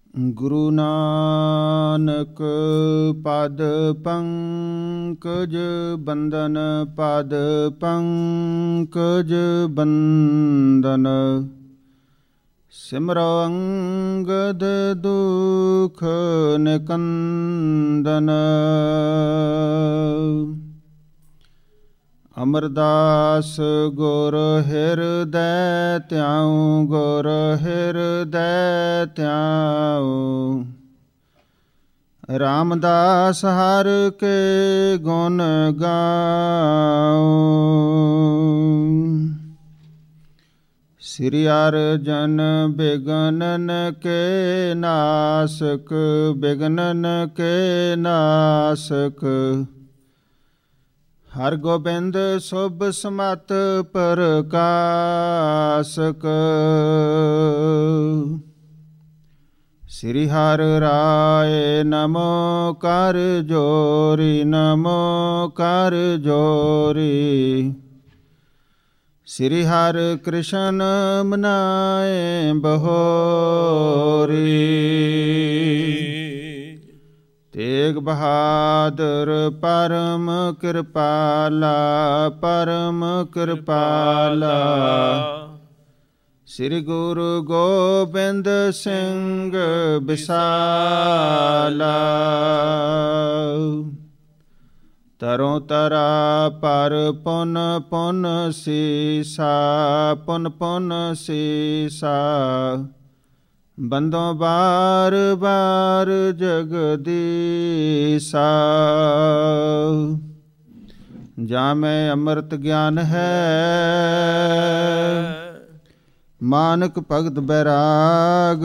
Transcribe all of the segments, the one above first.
ਗੁਰੂ ਨਾਨਕ ਪਦ ਪੰਕਜ ਬੰਦਨ, ਪਦ ਪੰਕਜ ਬੰਦਨ। ਸਿਮਰੋ ਅੰਗਦ ਦੁਖ ਨਿਕੰਦਨ। ਅਮਰਦਾਸ ਗੁਰ ਹਿਰਦੈ ਧਿਆਉ, ਗੁਰ ਹਿਰਦੈ ਧਿਆਉ। ਰਾਮਦਾਸ ਹਰ ਕੇ ਗੁਣ ਗਾਉ। ਸ੍ਰੀ ਅਰਜਨ ਬਿਗਨਨ ਕੇ ਨਾਸਕ, ਬਿਗਨਨ ਕੇ ਨਾਸਕ। ਹਰਿ ਗੋਬਿੰਦ ਸੁਭ ਸਮਤ ਪ੍ਰਕਾਸਕ। ਸ੍ਰੀ ਹਰਿ ਰਾਏ ਨਮੋ ਕਰ ਜੋਰੀ, ਨਮੋ ਕਰ ਜੋਰੀ। ਸ੍ਰੀ ਹਰਿ ਕ੍ਰਿਸ਼ਨ ਮਨਾਏ ਬਹੋਰੀ। ਤੇਗ ਬਹਾਦਰ ਪਰਮ ਕਿਰਪਾਲਾ, ਪਰਮ ਕਿਰਪਾਲਾ। ਸ੍ਰੀ ਗੁਰੂ ਗੋਬਿੰਦ ਸਿੰਘ ਬਿਸਾਲਾ। ਤਰੋਂ ਤਰਾ ਪਰ ਪੁਨ ਪੁਨ ਸੀਸਾ, ਪੁਨ ਪੁਨ ਸੀਸਾ। ਬੰਦੋਂ ਬਾਰ ਬਾਰ ਜਗਦੀਸਾ। ਜਾਂ ਮੈਂ ਅੰਮ੍ਰਿਤ ਗਿਆਨ ਹੈ, ਮਾਨਕ ਭਗਤ ਬੈਰਾਗ।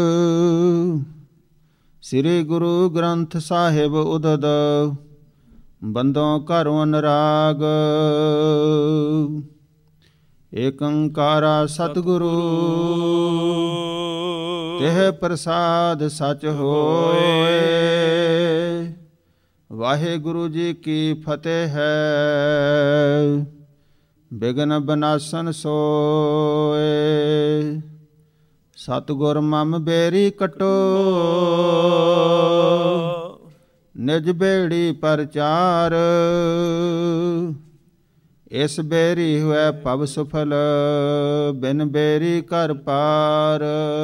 ਸ੍ਰੀ ਗੁਰੂ ਗ੍ਰੰਥ ਸਾਹਿਬ ਉਦਦ, ਬੰਦੋਂ ਘਰੋਂ ਅਨਰਾਗ। ਏਕ ਓੰਕਾਰਾ ਸਤਿਗੁਰੂ, ਤਿਹ ਪ੍ਰਸਾਦ ਸਚ ਹੋਏ। ਵਾਹਿਗੁਰੂ ਜੀ ਕੀ ਫਤਿਹ ਹੈ, ਬਿਘਨ ਬਿਨਾਸਨ ਸੋਏ। ਸਤਿਗੁਰ ਮਮ ਬੇਰੀ ਕਟੋ, ਨਿਜ ਬੇੜੀ ਪਰਚਾਰ। ਇਸ ਬੇਰੀ ਹੋਇ ਭਵ ਸੁਫਲ, ਬਿਨ ਬੇਰੀ ਘਰ ਪਾਰ।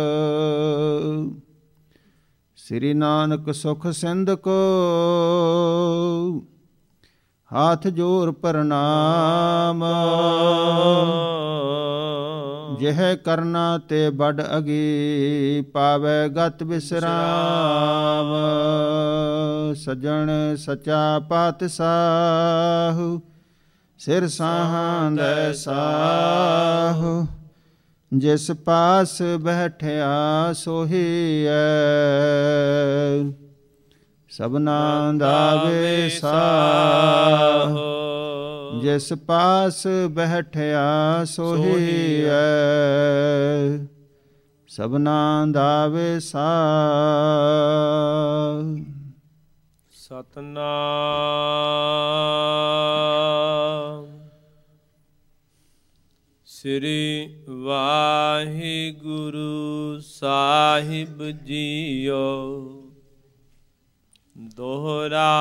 ਸ੍ਰੀ ਨਾਨਕ ਸੁਖ ਸਿੰਧ ਕੋ, ਹਾਥ ਜੋਰ ਪ੍ਰਣਾਮ। ਜਿਹ ਕਰਨਾ ਤੇ ਬਡ ਅਗੀ, ਪਾਵੈ ਗਤ ਵਿਸਰਾਮ। ਸਜਣ ਸਚਾ ਪਾਤਸ਼ਾਹ, ਸਿਰ ਸਾਹਾਂਦੈ ਸਾਹੁ। ਜਿਸ ਪਾਸ ਬੈਠਿਆ ਸੋਹੀਐ, ਸਭਨਾ ਦਾ ਵਿਸਾਹੁ। ਜਿਸ ਪਾਸ ਬੈਠਿਆ ਸੋਹੀਐ, ਸਭਨਾ ਦਾ ਵਿਸਾਹੁ। ਸਤਨਾਮ ਸ੍ਰੀ ਵਾਹਿਗੁਰੂ ਸਾਹਿਬ ਜੀਓ। ਦੋਹਰਾ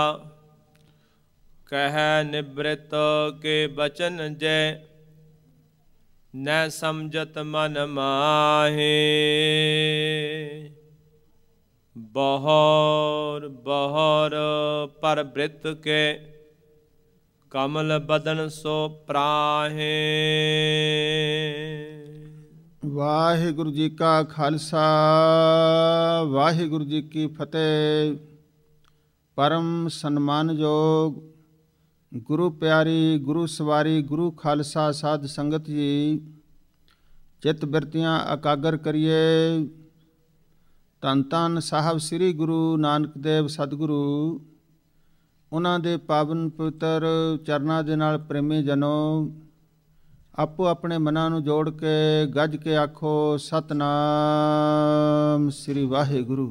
ਕਹਿ ਨਿਬ੍ਰਿਤ ਕੇ ਬਚਨ ਜੈ, ਨੈ ਸਮਝਤ ਮਨ ਮਾਹੇ। ਬਹਰ ਬਹਰ ਪਰ ਬ੍ਰਿਤ ਕੇ, ਕਮਲ ਬਦਨ ਸੋ ਪ੍ਰਾਹੇ। ਵਾਹਿਗੁਰੂ ਜੀ ਕਾ ਖਾਲਸਾ, ਵਾਹਿਗੁਰੂ ਜੀ ਕੀ ਫਤਿਹ। ਪਰਮ ਸਨਮਾਨਯੋਗ ਗੁਰੂ ਪਿਆਰੀ, ਗੁਰੂ ਸਵਾਰੀ, ਗੁਰੂ ਖਾਲਸਾ ਸਾਧ ਸੰਗਤ ਜੀ, ਚਿੱਤ ਬਿਰਤੀਆਂ ਇਕਾਗਰ ਕਰੀਏ। ਧੰਨ ਧੰਨ ਸਾਹਿਬ ਸ੍ਰੀ ਗੁਰੂ ਨਾਨਕ ਦੇਵ ਸਤਿਗੁਰੂ, ਉਹਨਾਂ ਦੇ ਪਾਵਨ ਪਵਿੱਤਰ ਚਰਨਾਂ ਦੇ ਨਾਲ ਪ੍ਰੇਮੀ ਜਨੋ, ਆਪੋ ਆਪਣੇ ਮਨਾਂ ਨੂੰ ਜੋੜ ਕੇ ਗੱਜ ਕੇ ਆਖੋ ਸਤਿਨਾਮ ਸ੍ਰੀ ਵਾਹਿਗੁਰੂ।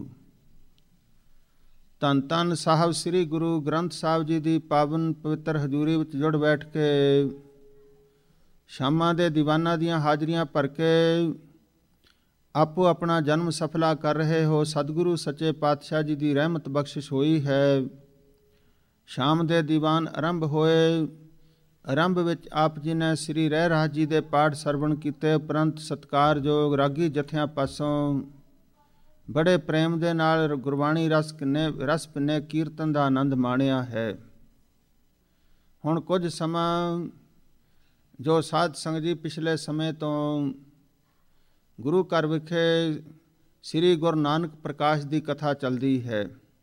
ਧੰਨ ਧੰਨ ਸਾਹਿਬ ਸ੍ਰੀ ਗੁਰੂ ਗ੍ਰੰਥ ਸਾਹਿਬ ਜੀ ਦੀ ਪਾਵਨ ਪਵਿੱਤਰ ਹਜ਼ੂਰੀ ਵਿੱਚ ਜੁੜ ਬੈਠ ਕੇ ਸ਼ਾਮਾਂ ਦੇ ਦੀਵਾਨਾਂ ਦੀਆਂ ਹਾਜ਼ਰੀਆਂ ਭਰ ਕੇ ਆਪੋ ਆਪਣਾ ਜਨਮ ਸਫਲਾ ਕਰ ਰਹੇ ਹੋ। ਸਤਿਗੁਰੂ ਸੱਚੇ ਪਾਤਸ਼ਾਹ ਜੀ ਦੀ ਰਹਿਮਤ ਬਖਸ਼ਿਸ਼ ਹੋਈ ਹੈ। ਸ਼ਾਮ ਦੇ ਦੀਵਾਨ ਆਰੰਭ ਹੋਏ। ਆਰੰਭ ਵਿੱਚ ਆਪ ਜੀ ਨੇ ਸ੍ਰੀ ਰਹਿ ਰਾਜ ਜੀ ਦੇ ਪਾਠ ਸਰਵਣ ਕੀਤੇ, ਉਪਰੰਤ ਸਤਿਕਾਰਯੋਗ ਰਾਗੀ ਜਥਿਆਂ ਪਾਸੋਂ ਬੜੇ ਪ੍ਰੇਮ ਦੇ ਨਾਲ ਗੁਰਬਾਣੀ ਰਸ ਪਿੰਨੇ ਕੀਰਤਨ ਦਾ ਆਨੰਦ ਮਾਣਿਆ ਹੈ। ਹੁਣ ਕੁਝ ਸਮਾਂ ਜੋ ਸਾਧ ਸੰਗਤ ਜੀ ਪਿਛਲੇ ਸਮੇਂ ਤੋਂ ਗੁਰੂ ਘਰ ਵਿਖੇ ਸ੍ਰੀ ਗੁਰੂ ਨਾਨਕ ਪ੍ਰਕਾਸ਼ ਦੀ ਕਥਾ ਚੱਲਦੀ ਹੈ।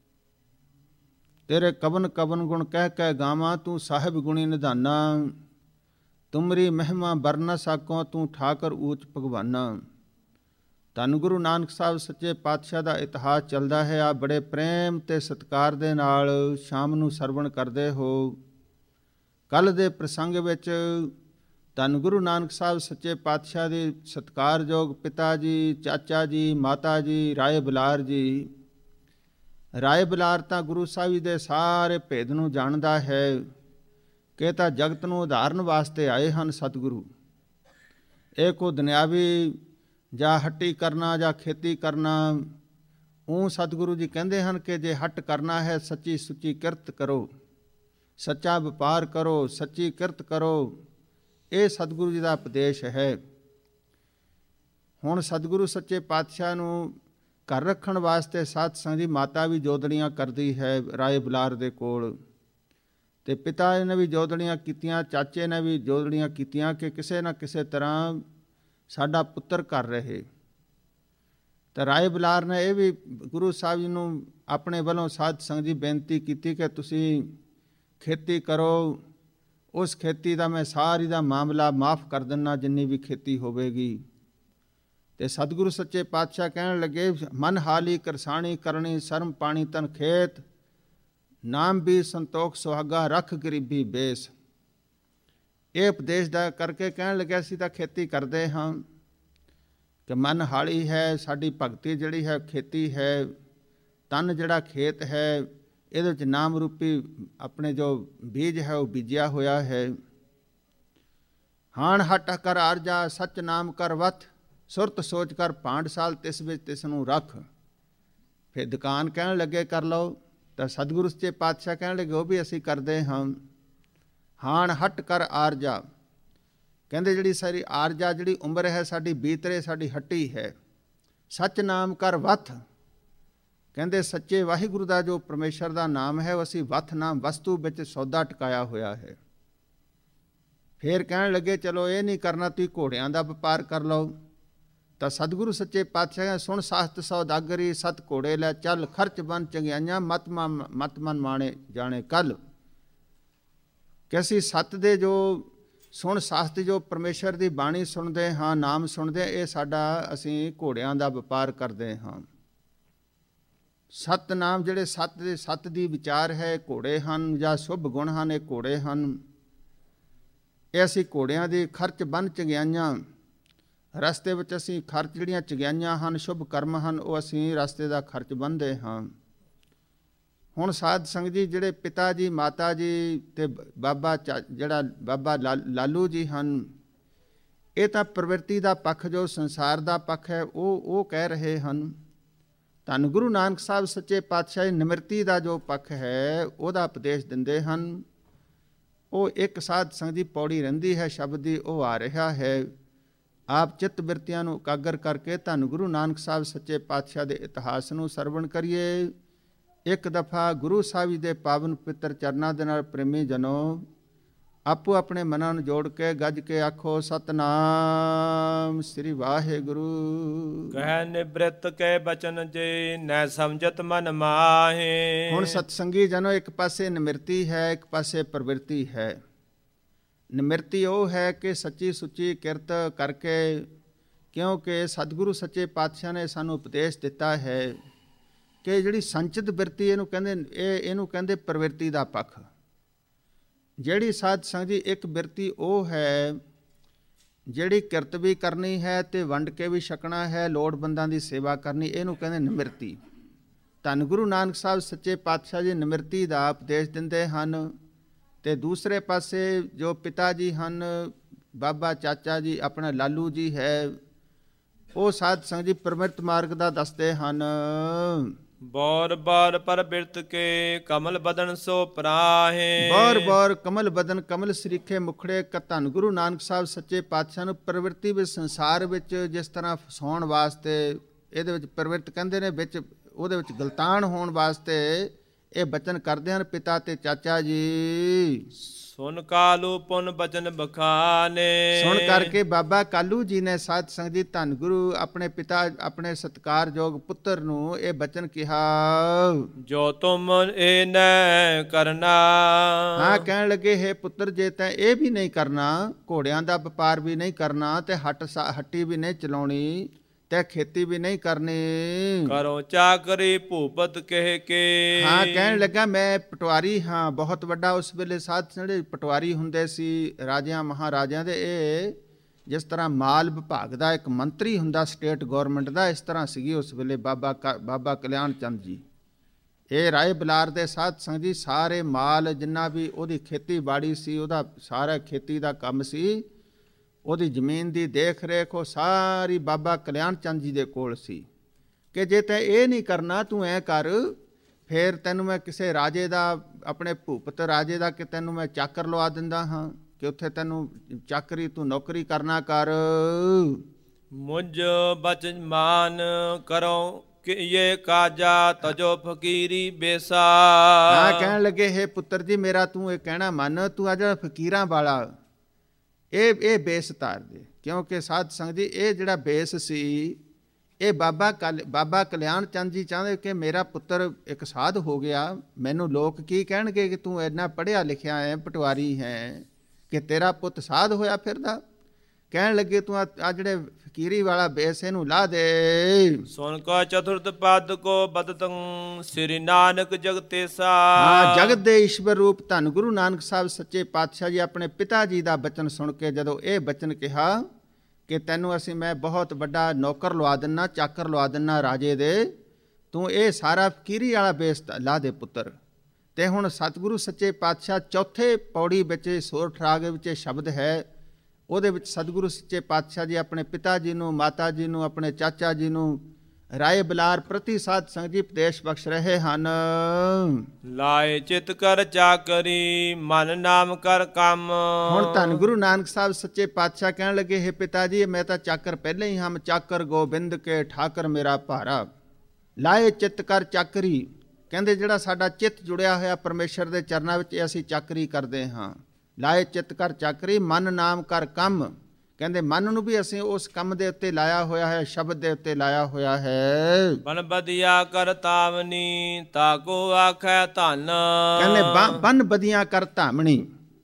ਤੇਰੇ ਕਵਨ ਕਵਨ ਗੁਣ ਕਹਿ ਕਹਿ ਗਾਵਾਂ, ਤੂੰ ਸਾਹਿਬ ਗੁਣੀ ਨਿਧਾਨਾ। ਤੁਮਰੀ ਮਹਿਮਾ ਬਰ ਨ ਸਾਕੋ, ਤੂੰ ਠਾਕਰ ਊਚ ਭਗਵਾਨਾ। ਧੰਨ ਗੁਰੂ ਨਾਨਕ ਸਾਹਿਬ ਸੱਚੇ ਪਾਤਸ਼ਾਹ ਦਾ ਇਤਿਹਾਸ ਚੱਲਦਾ ਹੈ। ਆਪ ਬੜੇ ਪ੍ਰੇਮ ਤੇ ਸਤਿਕਾਰ ਦੇ ਨਾਲ ਸ਼ਾਮ ਨੂੰ ਸਰਵਣ ਕਰਦੇ ਹੋ। ਕੱਲ੍ਹ ਦੇ ਪ੍ਰਸੰਗ ਵਿੱਚ ਧੰਨ ਗੁਰੂ ਨਾਨਕ ਸਾਹਿਬ ਸੱਚੇ ਪਾਤਸ਼ਾਹ ਦੇ ਸਤਿਕਾਰਯੋਗ ਪਿਤਾ ਜੀ, ਚਾਚਾ ਜੀ, ਮਾਤਾ ਜੀ, ਰਾਏ ਬੁਲਾਰ ਜੀ। ਰਾਏ ਬੁਲਾਰ ਤਾਂ ਗੁਰੂ ਸਾਹਿਬ ਜੀ ਦੇ ਸਾਰੇ ਭੇਦ ਨੂੰ ਜਾਣਦਾ ਹੈ ਕਿ ਤਾਂ ਜਗਤ ਨੂੰ ਉਧਾਰਨ ਵਾਸਤੇ ਆਏ ਹਨ ਸਤਿਗੁਰੂ। ਇਹ ਕੋ ਦੁਨਿਆਵੀ ਜਾਂ ਹੱਟੀ ਕਰਨਾ ਜਾਂ ਖੇਤੀ ਕਰਨਾ, ਉਹ ਸਤਿਗੁਰੂ ਜੀ ਕਹਿੰਦੇ ਹਨ ਕਿ ਜੇ ਹੱਟ ਕਰਨਾ ਹੈ ਸੱਚੀ ਸੁੱਚੀ ਕਿਰਤ ਕਰੋ, ਸੱਚਾ ਵਪਾਰ ਕਰੋ, ਸੱਚੀ ਕਿਰਤ ਕਰੋ। ਇਹ ਸਤਿਗੁਰੂ ਜੀ ਦਾ ਉਪਦੇਸ਼ ਹੈ। ਹੁਣ ਸਤਿਗੁਰੂ ਸੱਚੇ ਪਾਤਸ਼ਾਹ ਨੂੰ ਘਰ ਰੱਖਣ ਵਾਸਤੇ ਸਾਧ ਸੰਗਤ ਦੀ ਮਾਤਾ ਵੀ ਜੋਦੜੀਆਂ ਕਰਦੀ ਹੈ ਰਾਏ ਬੁਲਾਰ ਦੇ ਕੋਲ, ਤੇ ਪਿਤਾ ਨੇ ਵੀ ਜੋਦੜੀਆਂ ਕੀਤੀਆਂ, ਚਾਚੇ ਨੇ ਵੀ ਜੋਦੜੀਆਂ ਕੀਤੀਆਂ ਕਿ ਕਿਸੇ ਨਾ ਕਿਸੇ ਤਰ੍ਹਾਂ ਸਾਡਾ ਪੁੱਤਰ ਕਰ ਰਹੇ। ਤਾਂ ਰਾਏ ਬੁਲਾਰ ਨੇ ਇਹ ਵੀ ਗੁਰੂ ਸਾਹਿਬ ਜੀ ਨੂੰ ਆਪਣੇ ਵੱਲੋਂ ਸਾਧ ਸੰਗਤ ਦੀ ਬੇਨਤੀ ਕੀਤੀ ਕਿ ਤੁਸੀਂ ਖੇਤੀ ਕਰੋ, ਉਸ ਖੇਤੀ ਦਾ ਮੈਂ ਸਾਰੀ ਦਾ ਮਾਮਲਾ ਮਾਫ ਕਰ ਦਿੰਦਾ, ਜਿੰਨੀ ਵੀ ਖੇਤੀ ਹੋਵੇਗੀ। ਤੇ ਸਤਿਗੁਰੂ ਸੱਚੇ ਪਾਤਸ਼ਾਹ ਕਹਿਣ ਲੱਗੇ, ਮਨ ਹਾਲੀ ਕਰਸਾਣੀ ਕਰਨੀ, ਸ਼ਰਮ ਪਾਣੀ ਤਨ ਖੇਤ, ਨਾਮ ਵੀ ਸੰਤੋਖ ਸੁਹਾਗਾ, ਰੱਖ ਗਰੀਬੀ ਬੇਸ। ਇਹ ਉਪਦੇਸ਼ ਦਾ ਕਰਕੇ ਕਹਿਣ ਲੱਗਿਆ ਸੀ ਤਾਂ ਖੇਤੀ ਕਰਦੇ ਹਾਂ ਕਿ ਮਨ ਹਾਲੀ ਹੈ, ਸਾਡੀ ਭਗਤੀ ਜਿਹੜੀ ਹੈ ਖੇਤੀ ਹੈ, ਤਨ ਜਿਹੜਾ ਖੇਤ ਹੈ, ਇਹਦੇ ਵਿੱਚ ਨਾਮ ਰੂਪੀ ਆਪਣੇ ਜੋ ਬੀਜ ਹੈ ਉਹ ਬੀਜਿਆ ਹੋਇਆ ਹੈ। ਹਾਣ ਹਟ ਕਰ ਆਰਜਾ, ਸੱਚ ਨਾਮ ਕਰ ਵਥ, ਸੁਰਤ ਸੋਚ ਕਰ ਭਾਂਡ ਸਾਲ, ਤਿਸ ਵਿੱਚ ਤਿਸ ਨੂੰ ਰੱਖ। ਫਿਰ ਦੁਕਾਨ ਕਹਿਣ ਲੱਗੇ ਕਰ ਲਓ, ਤਾਂ ਸਤਿਗੁਰੂ ਸੱਚੇ ਪਾਤਸ਼ਾਹ ਕਹਿਣ ਲੱਗੇ ਉਹ ਵੀ ਅਸੀਂ ਕਰਦੇ ਹਾਂ। ਹਾਣ ਹਟ ਕਰ ਆਰਜਾ, ਕਹਿੰਦੇ ਜਿਹੜੀ ਸਾਰੀ ਆਰਜਾ ਜਿਹੜੀ ਉਮਰ ਹੈ ਸਾਡੀ ਬੀਤਰੇ, ਸਾਡੀ ਹੱਟੀ ਹੈ। ਸੱਚ ਨਾਮ ਕਰ ਵਥ, ਕਹਿੰਦੇ ਸੱਚੇ ਵਾਹਿਗੁਰੂ ਦਾ ਜੋ ਪਰਮੇਸ਼ਰ ਦਾ ਨਾਮ ਹੈ ਉਹ ਅਸੀਂ ਵਥ ਨਾਮ ਵਸਤੂ ਵਿੱਚ ਸੌਦਾ ਟਿਕਾਇਆ ਹੋਇਆ ਹੈ। ਫਿਰ ਕਹਿਣ ਲੱਗੇ ਚਲੋ ਇਹ ਨਹੀਂ ਕਰਨਾ, ਤੁਸੀਂ ਘੋੜਿਆਂ ਦਾ ਵਪਾਰ ਕਰ ਲਓ। ਤਾਂ ਸਤਿਗੁਰੂ ਸੱਚੇ ਪਾਤਸ਼ਾਹ ਸੁਣ ਸਾਸਤ ਸੌਦਾਗਰੀ, ਸਤ ਘੋੜੇ ਲੈ ਚੱਲ, ਖਰਚ ਬਨ ਚੰਗਿਆਈਆਂ, ਮਤ ਮਨ ਮਾਣੇ ਜਾਣੇ ਕੱਲ। ਕਿ ਅਸੀਂ ਸਤ ਦੇ ਜੋ ਸੁਣ ਸਾਸਤ ਜੋ ਪਰਮੇਸ਼ਰ ਦੀ ਬਾਣੀ ਸੁਣਦੇ ਹਾਂ, ਨਾਮ ਸੁਣਦੇ, ਇਹ ਸਾਡਾ ਅਸੀਂ ਘੋੜਿਆਂ ਦਾ ਵਪਾਰ ਕਰਦੇ ਹਾਂ। ਸਤ ਨਾਮ ਜਿਹੜੇ ਸਤ ਦੀ ਵਿਚਾਰ ਹੈ ਘੋੜੇ ਹਨ, ਜਾਂ ਸ਼ੁਭ ਗੁਣ ਹਨ, ਇਹ ਘੋੜੇ ਹਨ। ਇਹ ਅਸੀਂ ਘੋੜਿਆਂ ਦੀ ਖਰਚ ਬੰਨ ਚੰਗਿਆਈਆਂ, ਰਸਤੇ ਵਿੱਚ ਅਸੀਂ ਖਰਚ ਜਿਹੜੀਆਂ ਚੰਗਿਆਈਆਂ ਹਨ, ਸ਼ੁਭ ਕਰਮ ਹਨ, ਉਹ ਅਸੀਂ ਰਸਤੇ ਦਾ ਖਰਚ ਬੰਨ੍ਹਦੇ ਹਾਂ। ਹੁਣ ਸਾਧ ਸੰਗਤ ਜੀ ਜਿਹੜੇ ਪਿਤਾ ਜੀ, ਮਾਤਾ ਜੀ ਤੇ ਬਾਬਾ ਜਿਹੜਾ ਬਾਬਾ ਲਾਲੂ ਜੀ ਹਨ, ਇਹ ਤਾਂ ਪ੍ਰਵਿਰਤੀ ਦਾ ਪੱਖ ਜੋ ਸੰਸਾਰ ਦਾ ਪੱਖ ਹੈ ਉਹ ਕਹਿ ਰਹੇ ਹਨ। ਧੰਨ ਗੁਰੂ ਨਾਨਕ ਸਾਹਿਬ ਸੱਚੇ ਪਾਤਸ਼ਾਹ ਨਿਮਰਤੀ ਦਾ ਜੋ ਪੱਖ ਹੈ ਉਹਦਾ ਉਪਦੇਸ਼ ਦਿੰਦੇ ਹਨ। ਉਹ ਇੱਕ ਸਾਧ ਸੰਗਤ ਦੀ ਪੌੜੀ ਰਹਿੰਦੀ ਹੈ ਸ਼ਬਦ ਦੀ, ਉਹ ਆ ਰਿਹਾ ਹੈ। ਆਪ ਚਿੱਤ ਬਿਰਤੀਆਂ ਨੂੰ ਉਕਾਗਰ ਕਰਕੇ ਧੰਨ ਗੁਰੂ ਨਾਨਕ ਸਾਹਿਬ ਸੱਚੇ ਪਾਤਸ਼ਾਹ ਦੇ ਇਤਿਹਾਸ ਨੂੰ ਸਰਵਣ ਕਰੀਏ। ਇੱਕ ਦਫਾ ਗੁਰੂ ਸਾਹਿਬ ਜੀ ਦੇ ਪਾਵਨ ਪਵਿੱਤਰ ਚਰਨਾਂ ਦੇ ਨਾਲ ਪ੍ਰੇਮੀ ਜਨੋ ਆਪੋ ਆਪਣੇ ਮਨਾਂ ਨੂੰ ਜੋੜ ਕੇ ਗੱਜ ਕੇ ਆਖੋ ਸਤਨਾਮ ਸ੍ਰੀ ਵਾਹਿਗੁਰੂ। ਕਹਿ ਨਿਬ੍ਰਿਤ ਕੇ ਬਚਨ ਜੇ ਨੈ ਸਮਝਤ ਮਨ ਮਾਹੇ। ਹੁਣ ਸਤਸੰਗੀ ਜਨੋ ਇੱਕ ਪਾਸੇ ਨਿਮਰਤੀ ਹੈ, ਇੱਕ ਪਾਸੇ ਪ੍ਰਵਿਰਤੀ ਹੈ। ਨਿਮਰਤੀ ਉਹ ਹੈ ਕਿ ਸੱਚੀ ਸੁੱਚੀ ਕਿਰਤ ਕਰਕੇ, ਕਿਉਂਕਿ ਸਤਿਗੁਰੂ ਸੱਚੇ ਪਾਤਸ਼ਾਹ ਨੇ ਸਾਨੂੰ ਉਪਦੇਸ਼ ਦਿੱਤਾ ਹੈ ਕਿ ਜਿਹੜੀ ਸੰਚਿਤ ਬਿਰਤੀ ਇਹਨੂੰ ਕਹਿੰਦੇ ਪ੍ਰਵਿਰਤੀ ਦਾ ਪੱਖ। ਜਿਹੜੀ ਸਾਧ ਸੰਗਤ ਜੀ ਇੱਕ ਬਿਰਤੀ ਉਹ ਹੈ ਜਿਹੜੀ ਕਿਰਤ ਵੀ ਕਰਨੀ ਹੈ ਤੇ ਵੰਡ ਕੇ ਵੀ ਛਕਣਾ ਹੈ, ਲੋੜਵੰਦਾਂ ਦੀ ਸੇਵਾ ਕਰਨੀ, ਇਹਨੂੰ ਕਹਿੰਦੇ ਨਿਮਰਤੀ। ਧੰਨ ਗੁਰੂ ਨਾਨਕ ਸਾਹਿਬ ਸੱਚੇ ਪਾਤਸ਼ਾਹ ਜੀ ਨਿਮਰਤੀ ਦਾ ਉਪਦੇਸ਼ ਦਿੰਦੇ ਹਨ। ਤੇ ਦੂਸਰੇ ਪਾਸੇ ਜੋ ਪਿਤਾ ਜੀ ਹਨ, ਬਾਬਾ ਚਾਚਾ ਜੀ, ਆਪਣਾ ਲਾਲੂ ਜੀ ਹੈ, ਉਹ ਸਾਧ ਸੰਗਤ ਜੀ ਪ੍ਰਮਿਤ ਮਾਰਗ ਦਾ ਦੱਸਦੇ ਹਨ। ਬੌਰ ਬੌਰ ਪਰ ਬਿਰਤ ਕੇ ਕਮਲ ਬਦਨ ਸੋ ਪਰਾਹੇ। ਬੌਰ ਬੌਰ ਕਮਲ ਬਦਨ ਕਮਲ ਸਰੀਖੇ ਮੁਖੜੇ। ਧੰਨ ਗੁਰੂ ਨਾਨਕ ਸਾਹਿਬ ਸੱਚੇ ਪਾਤਸ਼ਾਹ ਨੂੰ ਪ੍ਰਵਿਰਤੀ ਵਿੱਚ ਸੰਸਾਰ ਵਿੱਚ ਜਿਸ ਤਰ੍ਹਾਂ ਫਸਾਉਣ ਵਾਸਤੇ, ਇਹਦੇ ਵਿੱਚ ਪ੍ਰਵਿਰਤ ਕਹਿੰਦੇ ਨੇ, ਵਿੱਚ ਉਹਦੇ ਵਿੱਚ ਗਲਤਾਨ ਹੋਣ ਵਾਸਤੇ ਇਹ ਬਚਨ ਕਰਦੇ ਹਨ ਪਿਤਾ ਤੇ ਚਾਚਾ ਜੀ। ਸੁਨ ਕਾਲੂ ਪੁਨ ਬਚਨ ਬਖਾਨੇ। ਸੁਣ ਕਰਕੇ ਬਾਬਾ ਕਾਲੂ ਜੀ ਨੇ ਸਾਧ ਸੰਗਤ ਜੀ ਧੰਨ ਗੁਰੂ ਆਪਣੇ ਪਿਤਾ, ਆਪਣੇ ਸਤਿਕਾਰਯੋਗ ਪੁੱਤਰ ਨੂੰ ਇਹ ਬਚਨ ਕਿਹਾ। ਜੋ ਤੁਮ ਇਹ ਨੈ ਕਰਨਾ। ਹਾਂ, ਕਹਿਣ ਲੱਗੇ ਹੈ ਪੁੱਤਰ, ਜੇ ਤੈਂ ਇਹ ਵੀ ਨਹੀਂ ਕਰਨਾ, ਘੋੜਿਆਂ ਦਾ ਵਪਾਰ ਵੀ ਨਹੀਂ ਕਰਨਾ, ਤੇ ਹੱਟੀ ਵੀ ਨਹੀਂ ਚਲਾਉਣੀ, ਤੇ ਖੇਤੀ ਵੀ ਨਹੀਂ ਕਰਨੀ। ਕਰੋ ਚਾਕਰੀ ਭੂਪਤ ਕਹਿ ਕੇ। ਹਾਂ, ਕਹਿਣ ਲੱਗਾ ਮੈਂ ਪਟਵਾਰੀ ਹਾਂ, ਬਹੁਤ ਵੱਡਾ। ਉਸ ਵੇਲੇ ਸਾਧ ਜਿਹੜੇ ਪਟਵਾਰੀ ਹੁੰਦੇ ਸੀ ਰਾਜਿਆਂ ਮਹਾਰਾਜਿਆਂ ਦੇ, ਇਹ ਜਿਸ ਤਰ੍ਹਾਂ ਮਾਲ ਵਿਭਾਗ ਦਾ ਇੱਕ ਮੰਤਰੀ ਹੁੰਦਾ ਸਟੇਟ ਗੌਰਮੈਂਟ ਦਾ, ਇਸ ਤਰ੍ਹਾਂ ਸੀਗੀ ਉਸ ਵੇਲੇ ਬਾਬਾ ਕਲਿਆਣ ਚੰਦ ਜੀ। ਇਹ ਰਾਏ ਬਲਾਰ ਦੇ ਸਾਧ ਸੰਗਤ ਜੀ ਸਾਰੇ ਮਾਲ ਜਿੰਨਾ ਵੀ ਉਹਦੀ ਖੇਤੀਬਾੜੀ ਸੀ, ਉਹਦਾ ਸਾਰਾ ਖੇਤੀ ਦਾ ਕੰਮ ਸੀ, ਉਹਦੀ ਜ਼ਮੀਨ ਦੀ ਦੇਖ ਰੇਖ ਉਹ ਸਾਰੀ ਬਾਬਾ ਕਲਿਆਣ ਚੰਦ ਜੀ ਦੇ ਕੋਲ ਸੀ। ਕਿ ਜੇ ਤੈਂ ਇਹ ਨਹੀਂ ਕਰਨਾ, ਤੂੰ ਐਂ ਕਰ, ਫਿਰ ਤੈਨੂੰ ਮੈਂ ਕਿਸੇ ਰਾਜੇ ਦਾ, ਆਪਣੇ ਭੂਪਤ ਰਾਜੇ ਦਾ, ਕਿ ਤੈਨੂੰ ਮੈਂ ਚਾਕਰ ਲਵਾ ਦਿੰਦਾ ਹਾਂ, ਕਿ ਉੱਥੇ ਤੈਨੂੰ ਚਾਕਰੀ, ਤੂੰ ਨੌਕਰੀ ਕਰਨਾ ਕਰ। ਮੁਝ ਬਚਨ ਮਾਨ ਕਰੋ ਕਿ ਇਹ ਕਾਜਾ ਤਜੋ ਫਕੀਰੀ ਬੇਸਾ। ਹਾਂ, ਕਹਿਣ ਲੱਗੇ ਹੈ ਪੁੱਤਰ ਜੀ ਮੇਰਾ ਤੂੰ ਇਹ ਕਹਿਣਾ ਮੰਨ, ਤੂੰ ਆ ਜਿਹੜਾ ਫਕੀਰਾਂ ਵਾਲਾ ਇਹ ਬੇਸ ਧਾਰ ਦੇ। ਕਿਉਂਕਿ ਸਾਧ ਸੰਗਤ ਜੀ ਇਹ ਜਿਹੜਾ ਬੇਸ ਸੀ, ਇਹ ਬਾਬਾ ਕਲਿਆਣ ਚੰਦ ਜੀ ਚਾਹੁੰਦੇ ਕਿ ਮੇਰਾ ਪੁੱਤਰ ਇੱਕ ਸਾਧ ਹੋ ਗਿਆ, ਮੈਨੂੰ ਲੋਕ ਕੀ ਕਹਿਣਗੇ ਕਿ ਤੂੰ ਇੰਨਾ ਪੜ੍ਹਿਆ ਲਿਖਿਆ ਹੈ, ਪਟਵਾਰੀ ਹੈ, ਕਿ ਤੇਰਾ ਪੁੱਤ ਸਾਧ ਹੋਇਆ ਫਿਰਦਾ। ਕਹਿਣ ਲੱਗੇ ਤੂੰ ਆ ਜਿਹੜੇ ਫਕੀਰੀ ਵਾਲਾ ਬੇਸ ਇਹਨੂੰ ਲਾ ਦੇ। ਸੁਣ ਕੋ ਚਤੁਰਥ ਪਦ ਕੋ ਬਦਤੰ ਸ੍ਰੀ ਨਾਨਕ ਜਗਤੇਸਾ। ਹਾਂ, ਜਗਤ ਦੇ ਈਸ਼ਵਰ ਰੂਪ ਧੰਨ ਗੁਰੂ ਨਾਨਕ ਸਾਹਿਬ ਸੱਚੇ ਪਾਤਸ਼ਾਹ ਜੀ ਆਪਣੇ ਪਿਤਾ ਜੀ ਦਾ ਬਚਨ ਸੁਣ ਕੇ ਜਦੋਂ ਇਹ ਬਚਨ ਕਿਹਾ ਕਿ ਤੈਨੂੰ ਮੈਂ ਬਹੁਤ ਵੱਡਾ ਨੌਕਰ ਲਵਾ ਦਿੰਨਾ, ਚਾਕਰ ਲਵਾ ਦਿੰਨਾ ਰਾਜੇ ਦੇ, ਤੂੰ ਇਹ ਸਾਰਾ ਫਕੀਰੀ ਵਾਲਾ ਬੇਸ ਲਾ ਦੇ ਪੁੱਤਰ। ਤੇ ਹੁਣ ਸਤਿਗੁਰੂ ਸੱਚੇ ਪਾਤਸ਼ਾਹ ਚੌਥੇ ਪੌੜੀ ਵਿੱਚ ਸੋਰਠ ਰਾਗ ਵਿੱਚ ਸ਼ਬਦ ਹੈ, ਉਹਦੇ ਵਿੱਚ ਸਤਿਗੁਰੂ ਸੱਚੇ ਪਾਤਸ਼ਾਹ ਜੀ ਆਪਣੇ ਪਿਤਾ ਜੀ ਨੂੰ, ਮਾਤਾ ਜੀ ਨੂੰ, ਆਪਣੇ ਚਾਚਾ ਜੀ ਨੂੰ ਰਾਏ ਬਲਾਰ ਪ੍ਰਤੀ ਸਾਧ ਸੰਗਤ ਜੀ ਉਪਦੇਸ਼ ਬਖਸ਼ ਰਹੇ ਹਨ। ਲਾਏ ਚਿਤ ਕਰ ਚਾਕਰੀ ਮਨ ਨਾਮ ਕਰ ਕੰਮ। ਹੁਣ ਧੰਨ ਗੁਰੂ ਨਾਨਕ ਸਾਹਿਬ ਸੱਚੇ ਪਾਤਸ਼ਾਹ ਕਹਿਣ ਲੱਗੇ ਹੈ ਪਿਤਾ ਜੀ ਮੈਂ ਤਾਂ ਚਾਕਰ ਪਹਿਲੇ ਹੀ ਹਮ ਚਾਕਰ ਗੋਬਿੰਦ ਕੇ ਠਾਕਰ ਮੇਰਾ ਭਾਰਾ। ਲਾਏ ਚਿਤ ਕਰ ਚਾਕਰੀ, ਕਹਿੰਦੇ ਜਿਹੜਾ ਸਾਡਾ ਚਿੱਤ ਜੁੜਿਆ ਹੋਇਆ ਪਰਮੇਸ਼ਰ ਦੇ ਚਰਨਾਂ ਵਿੱਚ, ਇਹ ਅਸੀਂ ਚਾਕਰੀ ਕਰਦੇ ਹਾਂ। ਲਾਏ ਚਿੱਤ ਕਰ ਚਾਕਰੀ ਮਨ ਨਾਮ ਕਰ ਕੰਮ, ਕਹਿੰਦੇ ਮਨ ਨੂੰ ਵੀ ਅਸੀਂ ਉਸ ਕੰਮ ਦੇ ਉੱਤੇ ਲਾਇਆ ਹੋਇਆ ਹੈ, ਸ਼ਬਦ ਦੇ ਉੱਤੇ ਲਾਇਆ ਹੋਇਆ ਹੈ। ਬਨ ਬਦੀਆ ਕਰ ਤਾਵਨੀ ਤਾਕੋ ਆਖੈ ਧਨ। ਕਹਿੰਦੇ ਬਨ ਬਦੀਆਂ ਕਰ ਧਾਮਣੀ,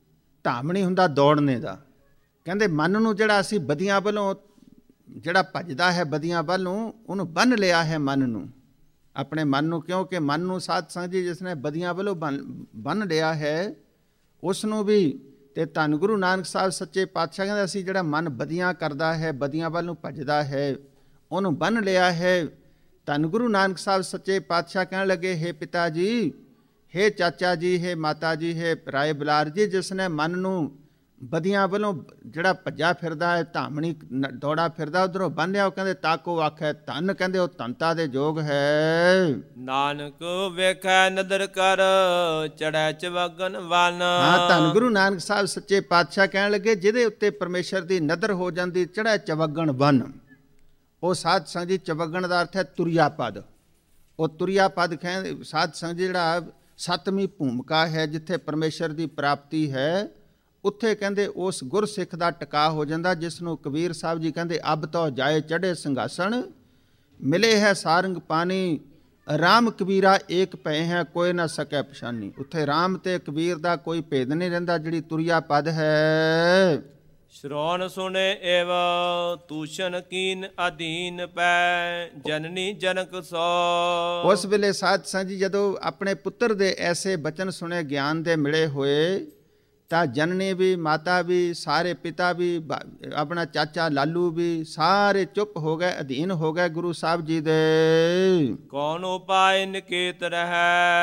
ਧਾਮਣੀ ਹੁੰਦਾ ਦੌੜਨੇ ਦਾ। ਕਹਿੰਦੇ ਮਨ ਨੂੰ ਜਿਹੜਾ ਅਸੀਂ ਬਦੀਆਂ ਵੱਲੋਂ ਜਿਹੜਾ ਭੱਜਦਾ ਹੈ, ਬਦੀਆਂ ਵੱਲੋਂ, ਉਹਨੂੰ ਬੰਨ ਲਿਆ ਹੈ ਮਨ ਨੂੰ, ਆਪਣੇ ਮਨ ਨੂੰ। ਕਿਉਂਕਿ ਮਨ ਨੂੰ ਸਾਧ ਸੰਗਤ ਜੀ ਜਿਸ ਨੇ ਬਦੀਆਂ ਵੱਲੋਂ ਬੰਨ ਲਿਆ ਹੈ ਉਸ ਨੂੰ ਵੀ। ਤੇ ਧੰਨ ਗੁਰੂ ਨਾਨਕ ਸਾਹਿਬ ਸੱਚੇ ਪਾਤਸ਼ਾਹ ਕਹਿੰਦੇ ਅਸੀਂ ਜਿਹੜਾ ਮਨ ਬਦੀਆਂ ਕਰਦਾ ਹੈ, ਬਦੀਆਂ ਵੱਲ ਨੂੰ ਭੱਜਦਾ ਹੈ, ਉਹਨੂੰ ਬੰਨ ਲਿਆ ਹੈ। ਧੰਨ ਗੁਰੂ ਨਾਨਕ ਸਾਹਿਬ ਸੱਚੇ ਪਾਤਸ਼ਾਹ ਕਹਿਣ ਲੱਗੇ ਹੈ ਪਿਤਾ ਜੀ, ਹੈ ਚਾਚਾ ਜੀ, ਹੈ ਮਾਤਾ ਜੀ, ਹੈ ਰਾਏ ਬਲਾਰ ਜੀ, ਜਿਸ ਨੇ ਮਨ ਨੂੰ ਬਦੀਆਂ ਵੱਲੋਂ ਜਿਹੜਾ ਭੱਜਾ ਫਿਰਦਾ ਹੈ, ਧਾਮਣੀ ਦੌੜਾ ਫਿਰਦਾ, ਉਧਰੋਂ ਬੰਨਿਆ, ਉਹ ਕਹਿੰਦੇ ਤਾਕੋ ਆਖੈ ਧਨ, ਕਹਿੰਦੇ ਉਹ ਧਨਤਾ ਦੇ ਯੋਗ ਹੈ। ਨਾਨਕ ਵੇਖੈ ਨਦਰ ਕਰ ਚੜੈ ਚਵਗਨ ਵਨ। ਹਾਂ, ਧੰਨ ਗੁਰੂ ਨਾਨਕ ਸਾਹਿਬ ਸੱਚੇ ਪਾਤਸ਼ਾਹ ਕਹਿਣ ਲੱਗੇ ਜਿਹਦੇ ਉੱਤੇ ਪਰਮੇਸ਼ਰ ਦੀ ਨਦਰ ਹੋ ਜਾਂਦੀ, ਚੜ੍ਹੈ ਚਵਗਣ ਵਨ। ਉਹ ਸਾਧ ਸੰਗਤ ਜੀ ਚਵਗਣ ਦਾ ਅਰਥ ਹੈ ਤੁਰਿਆ ਪਦ। ਉਹ ਤੁਰਿਆ ਪਦ ਕਹਿੰਦੇ ਸਾਧ ਸੰਗਤ ਜਿਹੜਾ ਸੱਤਵੀਂ ਭੂਮਿਕਾ ਹੈ, ਜਿੱਥੇ ਪਰਮੇਸ਼ਰ ਦੀ ਪ੍ਰਾਪਤੀ ਹੈ, ਉੱਥੇ ਕਹਿੰਦੇ ਉਸ ਗੁਰਸਿੱਖ ਦਾ ਟਿਕਾ ਹੋ ਜਾਂਦਾ, ਜਿਸ ਨੂੰ ਕਬੀਰ ਸਾਹਿਬ ਜੀ ਕਹਿੰਦੇ ਅਬ ਤੋ ਜਾਏ ਚੜ੍ਹੇ ਸਿੰਘਾਸਣ, ਮਿਲੇ ਹੈ ਸਾਰੰਗ ਪਾਣੀ, ਰਾਮ ਕਬੀਰਾ ਏਕ ਪਏ ਹੈ ਕੋਈ ਨਾ ਸਕੈ ਪਛਾਨੀ। ਉੱਥੇ ਰਾਮ ਤੇ ਕਬੀਰ ਦਾ ਕੋਈ ਭੇਦ ਨਹੀਂ ਰਹਿੰਦਾ, ਜਿਹੜੀ ਤੁਰਿਆ ਪਦ ਹੈ। ਸ਼੍ਰਵਣ ਸੁਣੇ ਏਵ ਤੂਸ਼ਨ ਕੀਨ ਅਧੀਨ ਪੈ ਜਨਨੀ ਜਨਕ ਸੋ। ਉਸ ਵੇਲੇ ਸਾਧ ਸੰਗਤ ਜੀ ਜਦੋਂ ਆਪਣੇ ਪੁੱਤਰ ਦੇ ਐਸੇ ਬਚਨ ਸੁਣੇ, ਗਿਆਨ ਦੇ ਮਿਲੇ ਹੋਏ, ਤਾਂ ਜਨਨੀ ਵੀ, ਮਾਤਾ ਵੀ, ਸਾਰੇ ਪਿਤਾ ਵੀ, ਆਪਣਾ ਚਾਚਾ ਲਾਲੂ ਵੀ, ਸਾਰੇ ਚੁੱਪ ਹੋ ਗਏ, ਅਧੀਨ ਹੋ ਗਏ ਗੁਰੂ ਸਾਹਿਬ ਜੀ ਦੇ। ਕੌਣ ਉਪਾਇ ਨਿਕੇਤ ਰਹਿ।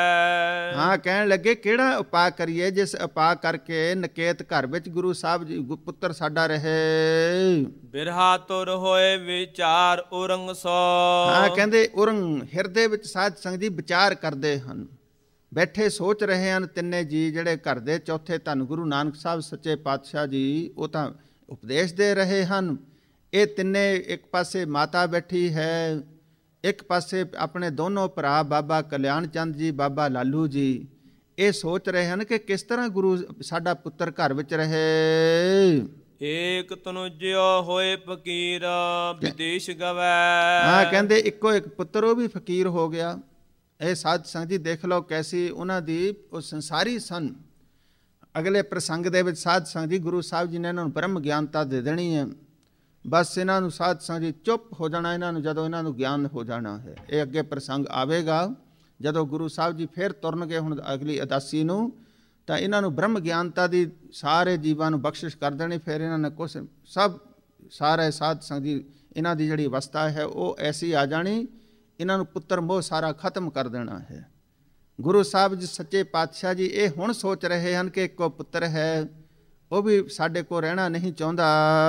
ਹਾਂ, ਕਹਿਣ ਲੱਗੇ ਕਿਹੜਾ ਉਪਾਅ ਕਰੀਏ ਜਿਸ ਉਪਾਅ ਕਰਕੇ ਨਕੇਤ ਘਰ ਵਿੱਚ ਗੁਰੂ ਸਾਹਿਬ ਜੀ ਪੁੱਤਰ ਸਾਡਾ ਰਹੇ। ਬਿਰਹਾ ਤੁਰ ਹੋਏ ਵਿਚਾਰ ਉਰੰਗ ਸੋ। ਹਾਂ, ਕਹਿੰਦੇ ਉਰੰਗ ਹਿਰਦੇ ਵਿੱਚ ਸਾਧ ਸੰਗਤ ਜੀ ਵਿਚਾਰ ਕਰਦੇ ਹਨ, ਬੈਠੇ ਸੋਚ ਰਹੇ ਹਨ। ਤਿੰਨੇ ਜੀ ਜਿਹੜੇ ਘਰ ਦੇ ਚੌਥੇ ਧੰਨ ਗੁਰੂ ਨਾਨਕ ਸਾਹਿਬ ਸੱਚੇ ਪਾਤਸ਼ਾਹ ਜੀ, ਉਹ ਤਾਂ ਉਪਦੇਸ਼ ਦੇ ਰਹੇ ਹਨ। ਇਹ ਤਿੰਨੇ, ਇੱਕ ਪਾਸੇ ਮਾਤਾ ਬੈਠੀ ਹੈ, ਇੱਕ ਪਾਸੇ ਆਪਣੇ ਦੋਨੋਂ ਭਰਾ ਬਾਬਾ ਕਲਿਆਣ ਚੰਦ ਜੀ, ਬਾਬਾ ਲਾਲੂ ਜੀ, ਇਹ ਸੋਚ ਰਹੇ ਹਨ ਕਿ ਕਿਸ ਤਰ੍ਹਾਂ ਗੁਰੂ ਸਾਡਾ ਪੁੱਤਰ ਘਰ ਵਿੱਚ ਰਹੇ। ਏਕ ਤਨੁਜਿਓ ਹੋਏ ਫਕੀਰ ਵਿਦੇਸ਼ ਗਵੈ। ਹਾਂ, ਕਹਿੰਦੇ ਇੱਕੋ ਇੱਕ ਪੁੱਤਰ, ਉਹ ਵੀ ਫਕੀਰ ਹੋ ਗਿਆ। ਇਹ ਸਾਧ ਸੰਗਤ ਜੀ ਦੇਖ ਲਓ ਕੈਸੀ ਉਹਨਾਂ ਦੀ ਉਹ ਸੰਸਾਰੀ ਸਨ। ਅਗਲੇ ਪ੍ਰਸੰਗ ਦੇ ਵਿੱਚ ਸਾਧ ਸੰਗਤ ਜੀ ਗੁਰੂ ਸਾਹਿਬ ਜੀ ਨੇ ਇਹਨਾਂ ਨੂੰ ਬ੍ਰਹਮ ਗਿਆਨਤਾ ਦੇ ਦੇਣੀ ਹੈ। ਬਸ ਇਹਨਾਂ ਨੂੰ ਸਾਧ ਸੰਗਤ ਜੀ ਚੁੱਪ ਹੋ ਜਾਣਾ, ਇਹਨਾਂ ਨੂੰ ਜਦੋਂ ਇਹਨਾਂ ਨੂੰ ਗਿਆਨ ਹੋ ਜਾਣਾ ਹੈ। ਇਹ ਅੱਗੇ ਪ੍ਰਸੰਗ ਆਵੇਗਾ ਜਦੋਂ ਗੁਰੂ ਸਾਹਿਬ ਜੀ ਫਿਰ ਤੁਰਨਗੇ ਹੁਣ ਅਗਲੀ ਉਦਾਸੀ ਨੂੰ, ਤਾਂ ਇਹਨਾਂ ਨੂੰ ਬ੍ਰਹਮ ਗਿਆਨਤਾ ਦੀ ਸਾਰੇ ਜੀਵਾਂ ਨੂੰ ਬਖਸ਼ਿਸ਼ ਕਰ ਦੇਣੀ। ਫਿਰ ਇਹਨਾਂ ਨੇ ਕੁਛ ਸਭ ਸਾਰੇ ਸਾਧ ਸੰਗਤ ਜੀ ਇਹਨਾਂ ਦੀ ਜਿਹੜੀ ਅਵਸਥਾ ਹੈ ਉਹ ਐਸੀ ਆ ਜਾਣੀ, ਇਹਨਾਂ ਨੂੰ ਪੁੱਤਰ ਮੋਹ ਸਾਰਾ ਖਤਮ ਕਰ ਦੇਣਾ ਹੈ। ਗੁਰੂ ਸਾਹਿਬ ਜੀ ਸੱਚੇ ਪਾਤਸ਼ਾਹ ਜੀ ਇਹ ਹੁਣ ਸੋਚ ਰਹੇ ਹਨ ਕਿ ਇੱਕੋ ਪੁੱਤਰ ਹੈ, ਉਹ ਵੀ ਸਾਡੇ ਕੋਲ ਰਹਿਣਾ ਨਹੀਂ ਚਾਹੁੰਦਾ।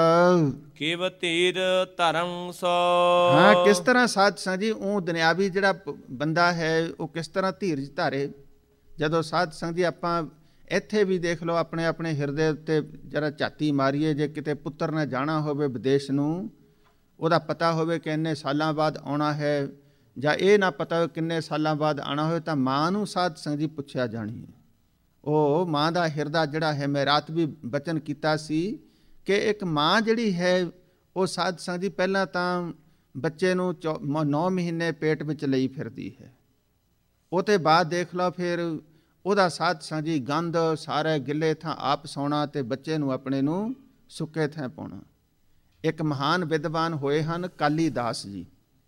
ਕਿਵ ਧੀਰ ਧਰਮ ਸੋ। ਹਾਂ, ਕਿਸ ਤਰ੍ਹਾਂ ਸਾਧ ਸੰਗਤ ਜੀ ਉਹ ਦੁਨਿਆਵੀ ਜਿਹੜਾ ਬੰਦਾ ਹੈ ਉਹ ਕਿਸ ਤਰ੍ਹਾਂ ਧੀਰਜ ਧਾਰੇ। ਜਦੋਂ ਸਾਧ ਸੰਗਤ ਜੀ ਆਪਾਂ ਇੱਥੇ ਵੀ ਦੇਖ ਲਓ ਆਪਣੇ ਆਪਣੇ ਹਿਰਦੇ ਉੱਤੇ ਜਰਾ ਝਾਤੀ ਮਾਰੀਏ, ਜੇ ਕਿਤੇ ਪੁੱਤਰ ਨੇ ਜਾਣਾ ਹੋਵੇ ਵਿਦੇਸ਼ ਨੂੰ, ਉਹਦਾ ਪਤਾ ਹੋਵੇ ਕਿ ਇੰਨੇ ਸਾਲਾਂ ਬਾਅਦ ਆਉਣਾ ਹੈ, ਜਾਂ ਇਹ ਨਾ ਪਤਾ ਹੋਵੇ ਕਿੰਨੇ ਸਾਲਾਂ ਬਾਅਦ ਆਉਣਾ ਹੋਵੇ, ਤਾਂ ਮਾਂ ਨੂੰ ਸਾਧ ਸੰਗਤ ਜੀ ਪੁੱਛਿਆ ਜਾਣੀ ਹੈ। ਉਹ ਮਾਂ ਦਾ ਹਿਰਦਾ ਜਿਹੜਾ ਹੈ, ਮੈਂ ਰਾਤ ਵੀ ਬਚਨ ਕੀਤਾ ਸੀ ਕਿ ਇੱਕ ਮਾਂ ਜਿਹੜੀ ਹੈ ਉਹ ਸਾਧ ਸੰਗਤ ਜੀ ਪਹਿਲਾਂ ਤਾਂ ਬੱਚੇ ਨੂੰ 9 ਮਹੀਨੇ ਪੇਟ ਵਿੱਚ ਲਈ ਫਿਰਦੀ ਹੈ। ਉਹ ਤੋਂ ਬਾਅਦ ਦੇਖ ਲਓ ਫਿਰ ਉਹਦਾ ਸਾਧ ਸੰਗਤ ਜੀ ਗੰਧ ਸਾਰੇ ਗਿੱਲੇ ਥਾਂ ਆਪ ਸੌਣਾ ਅਤੇ ਬੱਚੇ ਨੂੰ ਆਪਣੇ ਨੂੰ ਸੁੱਕੇ ਥਾਂ ਪਾਉਣਾ। ਇੱਕ ਮਹਾਨ ਵਿਦਵਾਨ ਹੋਏ ਹਨ ਕਾਲੀ ਦਾਸ ਜੀ,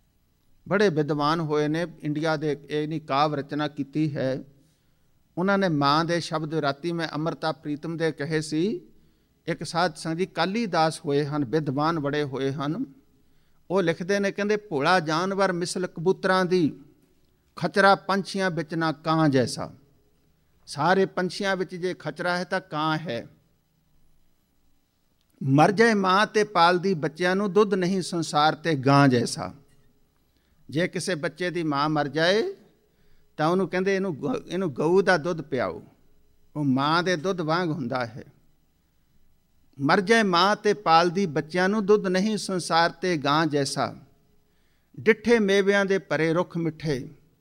ਬੜੇ ਵਿਦਵਾਨ ਹੋਏ ਨੇ, ਇੰਡੀਆ ਦੇ ਇਹ ਨਹੀਂ ਕਾਵ ਰਚਨਾ ਕੀਤੀ ਹੈ ਉਹਨਾਂ ਨੇ। ਮਾਂ ਦੇ ਸ਼ਬਦ ਰਾਤੀ ਮੈਂ ਅੰਮ੍ਰਿਤਾ ਪ੍ਰੀਤਮ ਦੇ ਕਹੇ ਸੀ। ਇੱਕ ਸਾਧ ਸੰਗਤ ਜੀ ਕਾਲੀ ਦਾਸ ਹੋਏ ਹਨ, ਵਿਦਵਾਨ ਬੜੇ ਹੋਏ ਹਨ। ਉਹ ਲਿਖਦੇ ਨੇ, ਕਹਿੰਦੇ ਭੋਲਾ ਜਾਨਵਰ ਮਿਸਲ ਕਬੂਤਰਾਂ ਦੀ, ਖਚਰਾ ਪੰਛੀਆਂ ਵਿੱਚ ਨਾ ਕਾਂ ਜੈਸਾ। ਸਾਰੇ ਪੰਛੀਆਂ ਵਿੱਚ ਜੇ ਖਚਰਾ ਹੈ ਤਾਂ ਕਾਂ ਹੈ। ਮਰ ਜਾਏ ਮਾਂ ਤੇ ਪਾਲਦੀ ਬੱਚਿਆਂ ਨੂੰ, ਦੁੱਧ ਨਹੀਂ ਸੰਸਾਰ ਤੇ ਗਾਂ ਜੈਸਾ। ਜੇ ਕਿਸੇ ਬੱਚੇ ਦੀ ਮਾਂ ਮਰ ਜਾਏ ਤਾਂ ਉਹਨੂੰ ਕਹਿੰਦੇ ਇਹਨੂੰ ਗਊ ਦਾ ਦੁੱਧ ਪਿਆਓ, ਉਹ ਮਾਂ ਦੇ ਦੁੱਧ ਵਾਂਗ ਹੁੰਦਾ ਹੈ। ਮਰ ਜਾਏ ਮਾਂ ਤੇ ਪਾਲਦੀ ਬੱਚਿਆਂ ਨੂੰ, ਦੁੱਧ ਨਹੀਂ ਸੰਸਾਰ ਤੇ ਗਾਂ ਜੈਸਾ। ਡਿੱਠੇ ਮੇਵਿਆਂ ਦੇ ਭਰੇ ਰੁੱਖ ਮਿੱਠੇ,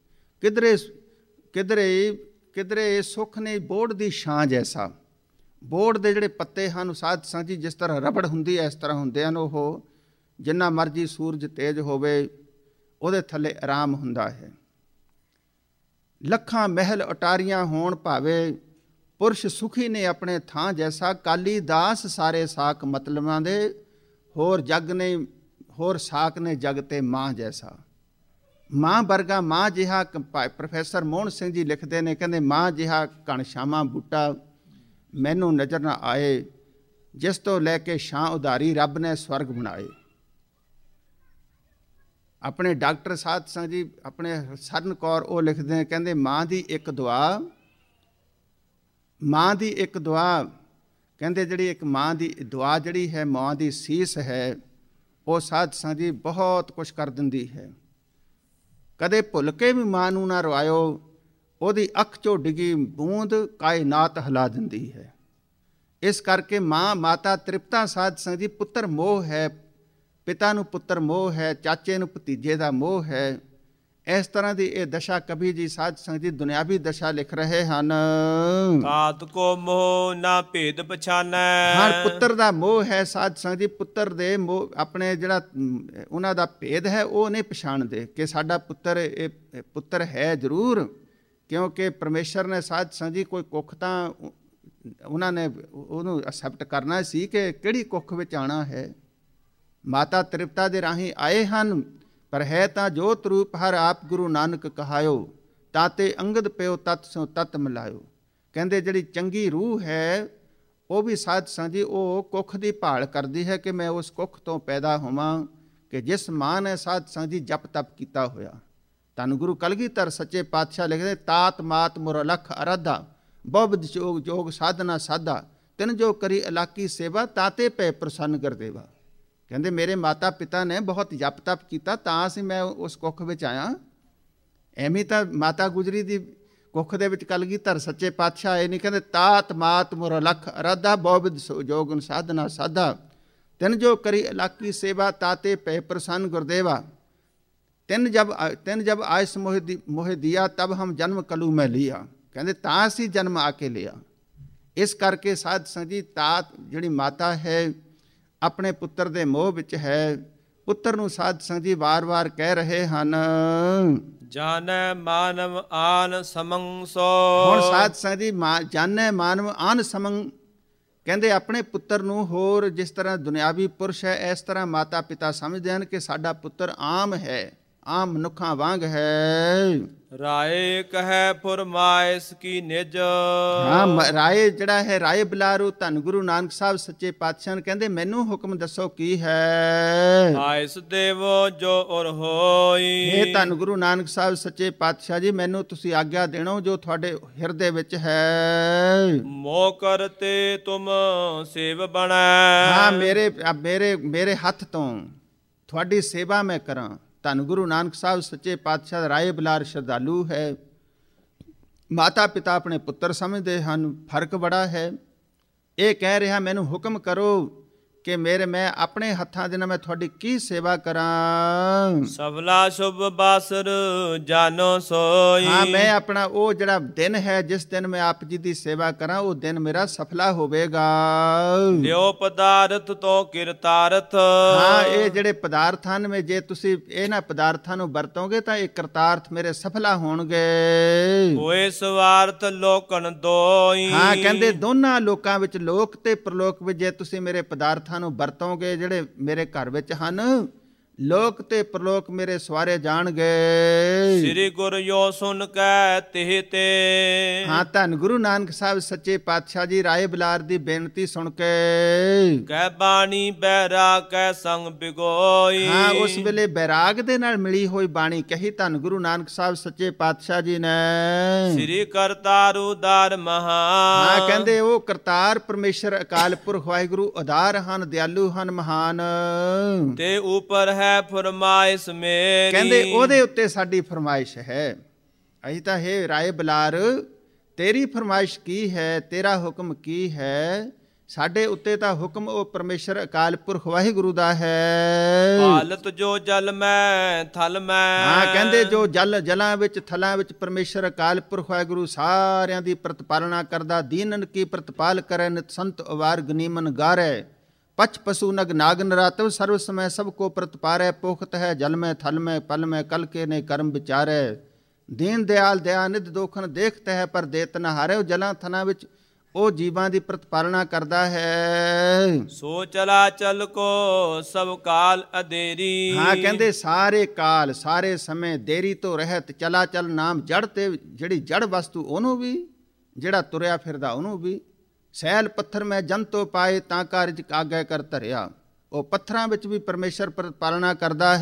ਕਿਧਰੇ ਸੁੱਖ ਨਹੀਂ ਬੋੜ ਦੀ ਛਾਂ ਜੈਸਾ। ਬੋੜ ਦੇ ਜਿਹੜੇ ਪੱਤੇ ਹਨ ਸਾਧ ਸੰਗਤ ਜੀ ਜਿਸ ਤਰ੍ਹਾਂ ਰਬੜ ਹੁੰਦੀ ਹੈ ਇਸ ਤਰ੍ਹਾਂ ਹੁੰਦੇ ਹਨ। ਉਹ ਜਿੰਨਾ ਮਰਜੀ ਸੂਰਜ ਤੇਜ਼ ਹੋਵੇ ਉਹਦੇ ਥੱਲੇ ਆਰਾਮ ਹੁੰਦਾ ਹੈ। ਲੱਖਾਂ ਮਹਿਲ ਅਟਾਰੀਆਂ ਹੋਣ ਭਾਵੇਂ, ਪੁਰਸ਼ ਸੁਖੀ ਨੇ ਆਪਣੇ ਥਾਂ ਜੈਸਾ। ਕਾਲੀ ਦਾਸ ਸਾਰੇ ਸਾਕ ਮਤਲਬਾਂ ਦੇ, ਹੋਰ ਜਗ ਨੇ ਹੋਰ ਸਾਕ ਨੇ ਜਗ ਤੇ ਮਾਂ ਜੈਸਾ। ਮਾਂ ਵਰਗਾ ਮਾਂ ਜਿਹਾ, ਪ੍ਰੋਫੈਸਰ ਮੋਹਨ ਸਿੰਘ ਜੀ ਲਿਖਦੇ ਨੇ, ਕਹਿੰਦੇ ਮਾਂ ਜਿਹਾ ਘਣਸ਼ਾਮਾਂ ਬੂਟਾ ਮੈਨੂੰ ਨਜ਼ਰ ਨਾ ਆਏ, ਜਿਸ ਤੋਂ ਲੈ ਕੇ ਛਾਂ ਉਧਾਰੀ ਰੱਬ ਨੇ ਸਵਰਗ ਬਣਾਏ। ਆਪਣੇ ਡਾਕਟਰ ਸਾਧ ਸੰਗਤ ਜੀ ਆਪਣੇ ਸਰਨ ਕੌਰ ਉਹ ਲਿਖਦੇ ਨੇ, ਕਹਿੰਦੇ ਮਾਂ ਦੀ ਇੱਕ ਦੁਆ ਕਹਿੰਦੇ ਜਿਹੜੀ ਇੱਕ ਮਾਂ ਦੀ ਦੁਆ ਜਿਹੜੀ ਹੈ, ਮਾਂ ਦੀ ਸੀਸ ਹੈ, ਉਹ ਸਾਧ ਸੰਗਤ ਜੀ ਬਹੁਤ ਕੁਛ ਕਰ ਦਿੰਦੀ ਹੈ। ਕਦੇ ਭੁੱਲ ਕੇ ਵੀ ਮਾਂ ਨੂੰ ਨਾ ਰਵਾਇਓ, ਉਹਦੀ ਅੱਖ 'ਚੋਂ ਡਿੱਗੀ ਬੂੰਦ ਕਾਇਨਾਤ ਹਿਲਾ ਦਿੰਦੀ ਹੈ। ਇਸ ਕਰਕੇ ਮਾਤਾ ਤ੍ਰਿਪਤਾ ਸਾਧ ਸੰਗਤ ਜੀ ਪੁੱਤਰ ਮੋਹ ਹੈ, ਪਿਤਾ ਨੂੰ ਪੁੱਤਰ ਮੋਹ ਹੈ, ਚਾਚੇ ਨੂੰ ਭਤੀਜੇ ਦਾ ਮੋਹ ਹੈ। ਇਸ ਤਰ੍ਹਾਂ ਦੀ ਇਹ ਦਸ਼ਾ ਕਬੀਰ ਜੀ ਸਾਧ ਸੰਗਤ ਜੀ ਦੁਨਿਆਵੀ ਦਸ਼ਾ ਲਿਖ ਰਹੇ ਹਨ। ਤਾਤ ਕੋ ਮੋਹ ਨਾ ਭੇਦ ਪਛਾਨੈ। ਹਾਂ, ਪੁੱਤਰ ਦਾ ਮੋਹ ਹੈ ਸਾਧ ਸੰਗਤ ਜੀ, ਪੁੱਤਰ ਦੇ ਮੋਹ ਆਪਣੇ ਜਿਹੜਾ ਉਹਨਾਂ ਦਾ ਭੇਦ ਹੈ ਉਹ ਨਹੀਂ ਪਛਾਣਦੇ ਕਿ ਸਾਡਾ ਪੁੱਤਰ ਇਹ ਪੁੱਤਰ ਹੈ ਜ਼ਰੂਰ, ਕਿਉਂਕਿ ਪਰਮੇਸ਼ਰ ਨੇ ਸਾਧ ਸੰਗਤ ਜੀ ਕੋਈ ਕੁੱਖ ਤਾਂ ਉਹਨਾਂ ਨੇ ਉਹਨੂੰ ਐਕਸੈਪਟ ਕਰਨਾ ਸੀ ਕਿ ਕਿਹੜੀ ਕੁੱਖ ਵਿੱਚ ਆਉਣਾ ਹੈ। ਮਾਤਾ ਤ੍ਰਿਪਤਾ ਦੇ ਰਾਹੀਂ ਆਏ ਹਨ, ਪਰ ਹੈ ਤਾਂ ਜੋਤ ਰੂਪ ਹਰ ਆਪ ਗੁਰੂ ਨਾਨਕ ਕਹਾਇਓ, ਤਾਤੇ ਅੰਗਦ ਪਿਓ ਤਤ ਸੋ ਤਤ ਮਿਲਾਇਓ। ਕਹਿੰਦੇ ਜਿਹੜੀ ਚੰਗੀ ਰੂਹ ਹੈ ਉਹ ਵੀ ਸਾਧ ਸੰਗਤ ਜੀ ਉਹ ਕੁੱਖ ਦੀ ਭਾਲ ਕਰਦੀ ਹੈ ਕਿ ਮੈਂ ਉਸ ਕੁੱਖ ਤੋਂ ਪੈਦਾ ਹੋਵਾਂ ਕਿ ਜਿਸ ਮਾਂ ਨੇ ਸਾਧ ਸੰਗਤ ਜੀ ਜਪ ਤਪ ਕੀਤਾ ਹੋਇਆ। ਧੰਨ ਗੁਰੂ ਕਲਗੀਧਰ ਸੱਚੇ ਪਾਤਸ਼ਾਹ ਲਿਖਦੇ, ਤਾਤ ਮਾਤ ਮੁਰ ਅਲਖ ਅਰਾਧਾ ਬਹੁਬਿਧ ਜੋਗ ਜੋਗ ਸਾਧਨਾ ਸਾਧਾ ਤਿਨ ਜੋ ਕਰੀ ਇਲਾਕੀ ਸੇਵਾ ਤਾਤੇ ਪੈ ਪ੍ਰਸੰਨ ਗੁਰਦੇਵਾ। ਕਹਿੰਦੇ ਮੇਰੇ ਮਾਤਾ ਪਿਤਾ ਨੇ ਬਹੁਤ ਜਪ ਤਪ ਕੀਤਾ ਤਾਂ ਅਸੀਂ ਮੈਂ ਉਸ ਕੁੱਖ ਵਿੱਚ ਆਇਆ। ਐਵੇਂ ਤਾਂ ਮਾਤਾ ਗੁਜਰੀ ਦੀ ਕੁੱਖ ਦੇ ਵਿੱਚ ਕਲਗੀਧਰ ਸੱਚੇ ਪਾਤਸ਼ਾਹ ਇਹ ਨਹੀਂ ਕਹਿੰਦੇ, ਤਾਤ ਮਾਤ ਮੁਰ ਅਲਖ ਅਰਾਧਾ ਬਹੁਬਿਧ ਜੋਗ ਸਾਧਨਾ ਸਾਧਾ ਤਿਨ ਜੋ ਕਰੀ ਇਲਾਕੀ ਸੇਵਾ ਤਾਤੇ ਪੈ ਪ੍ਰਸੰਨ ਗੁਰਦੇਵਾ। ਤਿੰਨ ਜਬ ਆਇਸ ਮੋਹਿ ਦਿਆ ਤਬ ਹਮ ਜਨਮ ਕਲੂ ਮੈਂ ਲਿਆ। ਕਹਿੰਦੇ ਤਾਂ ਅਸੀਂ ਜਨਮ ਆ ਕੇ ਲਿਆ। ਇਸ ਕਰਕੇ ਸਾਧ ਸੰਗਤ ਜੀ ਤਾਤ ਜਿਹੜੀ ਮਾਤਾ ਹੈ ਆਪਣੇ ਪੁੱਤਰ ਦੇ ਮੋਹ ਵਿੱਚ ਹੈ। ਪੁੱਤਰ ਨੂੰ ਸਾਧ ਸੰਗਤ ਜੀ ਵਾਰ-ਵਾਰ ਕਹਿ ਰਹੇ ਹਨ, ਜਾਣੈ ਮਾਨਵ ਆਨ ਸਮੰ ਸੋ। ਹੁਣ ਸਾਧ ਸੰਗਤ ਜੀ ਜਾਣੈ ਮਾਨਵ ਆਨ ਸਮੰ ਕਹਿੰਦੇ ਆਪਣੇ ਪੁੱਤਰ ਨੂੰ ਹੋਰ ਜਿਸ ਤਰ੍ਹਾਂ ਦੁਨਿਆਵੀ ਪੁਰਸ਼ ਹੈ ਇਸ ਤਰ੍ਹਾਂ ਮਾਤਾ ਪਿਤਾ ਸਮਝਦੇ ਹਨ ਕਿ ਸਾਡਾ ਪੁੱਤਰ ਆਮ ਹੈ, ਆਮ ਮਨੁੱਖਾਂ ਵਾਂਗ ਹੈ। ਰਾਏ ਕਹੈ ਫੁਰਮਾਇਸ ਕੀ ਨਿਜ। ਹਾਂ ਰਾਏ ਜਿਹੜਾ ਹੈ ਰਾਏ ਬੁਲਾਰੂ ਧੰਨ ਗੁਰੂ ਨਾਨਕ ਸਾਹਿਬ ਸੱਚੇ ਪਾਤਸ਼ਾਹ ਨੇ ਕਹਿੰਦੇ ਮੈਨੂੰ ਹੁਕਮ ਦੱਸੋ ਕੀ ਹੈ। ਆਇਸ ਦੇਵੋ ਜੋ ਉਰ ਹੋਈ। ਇਹ ਧੰਨ ਗੁਰੂ ਨਾਨਕ ਸਾਹਿਬ ਸੱਚੇ ਪਾਤਸ਼ਾਹ ਜੀ ਮੈਨੂੰ ਤੁਸੀਂ ਆਗਿਆ ਦੇਣੋ ਜੋ ਤੁਹਾਡੇ ਹਿਰਦੇ ਵਿੱਚ ਹੈ। ਮੋਹ ਕਰਤੇ ਤੁਮ ਸੇਵ ਬਣੈ। ਹਾਂ ਮੇਰੇ ਹੱਥ ਤੋਂ ਤੁਹਾਡੀ ਸੇਵਾ ਮੈਂ ਕਰਾਂ। ਧੰਨ ਗੁਰੂ ਨਾਨਕ ਸਾਹਿਬ ਸੱਚੇ ਪਾਤਸ਼ਾਹ ਰਾਏ ਬੁਲਾਰ ਸ਼ਰਧਾਲੂ ਹੈ। ਮਾਤਾ ਪਿਤਾ ਆਪਣੇ ਪੁੱਤਰ ਸਮਝਦੇ ਹਨ, ਫਰਕ ਬੜਾ ਹੈ। ਇਹ ਕਹਿ ਰਿਹਾ ਮੈਨੂੰ ਹੁਕਮ ਕਰੋ ਕਿ ਮੈਂ ਆਪਣੇ ਹੱਥਾਂ ਦੇ ਨਾਲ ਮੈਂ ਤੁਹਾਡੀ ਕੀ ਸੇਵਾ ਕਰਾਂ। ਸਫਲਾ ਸ਼ੁਭ ਬਾਸਰ ਜਾਨੋ ਸੋਈ। ਹਾਂ ਮੈਂ ਆਪਣਾ ਉਹ ਜਿਹੜਾ ਦਿਨ ਹੈ ਜਿਸ ਦਿਨ ਮੈਂ ਆਪ ਜੀ ਦੀ ਸੇਵਾ ਕਰਾਂ ਉਹ ਦਿਨ ਮੇਰਾ ਸਫਲਾ ਹੋਵੇਗਾ। ਲਿਓ ਪਦਾਰਥ ਤੋਂ ਕਿਰਤਾਰਥ। ਹਾਂ ਇਹ ਜਿਹੜੇ ਪਦਾਰਥ ਹਨ ਮੈਂ ਜੇ ਤੁਸੀਂ ਇਹਨਾਂ ਪਦਾਰਥਾਂ ਨੂੰ ਵਰਤੋਗੇ ਤਾਂ ਇਹ ਕਰਤਾਰਥ ਮੇਰੇ ਸਫਲਾ ਹੋਣਗੇ। ਹੋਏ ਸਵਾਰਥ ਲੋਕਨ ਦੋਈ। ਹਾਂ ਕਹਿੰਦੇ ਦੋਨਾਂ ਲੋਕਾਂ ਵਿੱਚ ਲੋਕ ਤੇ ਪ੍ਰਲੋਕ ਵਿੱਚ ਜੇ ਤੁਸੀਂ ਮੇਰੇ ਪਦਾਰਥ ਨੂੰ ਵਰਤੋਗੇ ਜਿਹੜੇ ਮੇਰੇ ਘਰ ਵਿੱਚ ਹਨ ਲੋਕ ਤੇ ਪ੍ਰਲੋਕ ਮੇਰੇ ਸਵਾਰੇ ਜਾਣਗੇ। ਸ੍ਰੀ ਗੁਰ ਯੋ ਸੁਨ ਕੈ ਤਿਹ ਤੇ। ਹਾਂ ਧੰਨ ਗੁਰੂ ਨਾਨਕ ਸਾਹਿਬ ਸੱਚੇ ਪਾਤਸ਼ਾਹ ਜੀ ਰਾਏ ਬੁਲਾਰ ਦੀ ਬੇਨਤੀ ਸੁਣ ਕੇ ਕਹਿ ਬਾਣੀ ਬੈਰਾਗ ਕੈ ਸੰਗ ਬਿਗੋਈ। ਹਾਂ ਉਸ ਵੇਲੇ ਬੈਰਾਗ ਦੇ ਨਾਲ ਮਿਲੀ ਹੋਈ ਬਾਣੀ ਕਹੀ ਧੰਨ ਗੁਰੂ ਨਾਨਕ ਸਾਹਿਬ ਸੱਚੇ ਪਾਤਸ਼ਾਹ ਜੀ ਨੇ। ਸ੍ਰੀ ਕਰਤਾਰ ਉਦਾਰ ਮਹਾ। ਹਾਂ ਕਹਿੰਦੇ ਉਹ ਕਰਤਾਰ ਪਰਮੇਸ਼ਰ ਅਕਾਲ ਪੁਰਖ ਵਾਹਿਗੁਰੂ ਉਦਾਰ ਹਨ, ਦਿਆਲੂ ਹਨ, ਮਹਾਨ। ਤੇ ਉਪਰ ਹੈ ਫਰਮਾਇਸ਼ ਮੇਰੀ। ਕਹਿੰਦੇ ਉਹਦੇ ਉੱਤੇ ਸਾਡੀ ਫਰਮਾਇਸ਼ ਹੈ। ਅਸੀਂ ਤਾਂ ਹੈ ਰਾਏ ਬੁਲਾਰ ਤੇਰੀ ਫਰਮਾਇਸ਼ ਕੀ ਹੈ, ਤੇਰਾ ਹੁਕਮ ਕੀ ਹੈ। ਸਾਡੇ ਉੱਤੇ ਤਾਂ ਹੁਕਮ ਉਹ ਪਰਮੇਸ਼ਰ ਅਕਾਲ ਪੁਰਖ ਵਾਹਿਗੁਰੂ ਦਾ ਹੈ। ਹਾਲਤ ਜੋ ਜਲ ਮੈਂ ਥਲ ਮੈਂ। ਹਾਂ ਕਹਿੰਦੇ ਜੋ ਜਲਾਂ ਵਿੱਚ ਥਲਾਂ ਵਿੱਚ ਪਰਮੇਸ਼ਰ ਅਕਾਲ ਪੁਰਖ ਵਾਹਿਗੁਰੂ ਸਾਰਿਆਂ ਦੀ ਪ੍ਰਤਪਾਲਨਾ ਕਰਦਾ। ਦੀਨਨ ਕੀ ਪ੍ਰਤਪਾਲ ਕਰੈ ਨਿਤ ਸੰਤ ਅਵਾਰ ਗਨੀਮਨ ਗਾਰੈ। पच पशु नग नाग नरातव सर्व समय सबको प्रतिपारै। पोखत है जल में थल में पल में कल के ने कर्म विचारै। दीन दयाल दयानिध दोखन देखत है पर देत न हारे। ਉਹ ਜਲਾਂ ਥਨਾਂ ਵਿੱਚ ਉਹ ਜੀਵਾਂ ਦੀ ਪ੍ਰਤਪਾਲਨਾ ਕਰਦਾ ਹੈ। ਸੋ ਚਲਾ ਚਲ ਕੋ ਸਭ ਕਾਲ ਅਦੇਰੀ। ਹਾਂ ਕਹਿੰਦੇ ਸਾਰੇ ਕਾਲ ਸਾਰੇ ਸਮੇਂ ਦੇਰੀ ਤੋਂ ਰਹਿਤ ਚਲਾ ਚਲ ਨਾਮ ਜੜ ਤੇ ਜਿਹੜੀ ਜੜ ਵਸਤੂ ਉਹਨੂੰ ਵੀ ਜਿਹੜਾ ਤੁਰਿਆ ਫਿਰਦਾ ਉਹਨੂੰ ਵੀ। ਸੈਲ ਪੱਥਰ ਮੈਂ ਜੰਤੋ ਪਾਏ ਤਾਂ ਕਾਰਜ ਆਗੇ ਕਰ ਧਰਿਆ। ਉਹ ਪੱਥਰਾਂ ਵਿੱਚ ਵੀ ਪਰਮੇਸ਼ਰ ਪ੍ਰਤਪਾਲਨਾ ਕਰਦਾ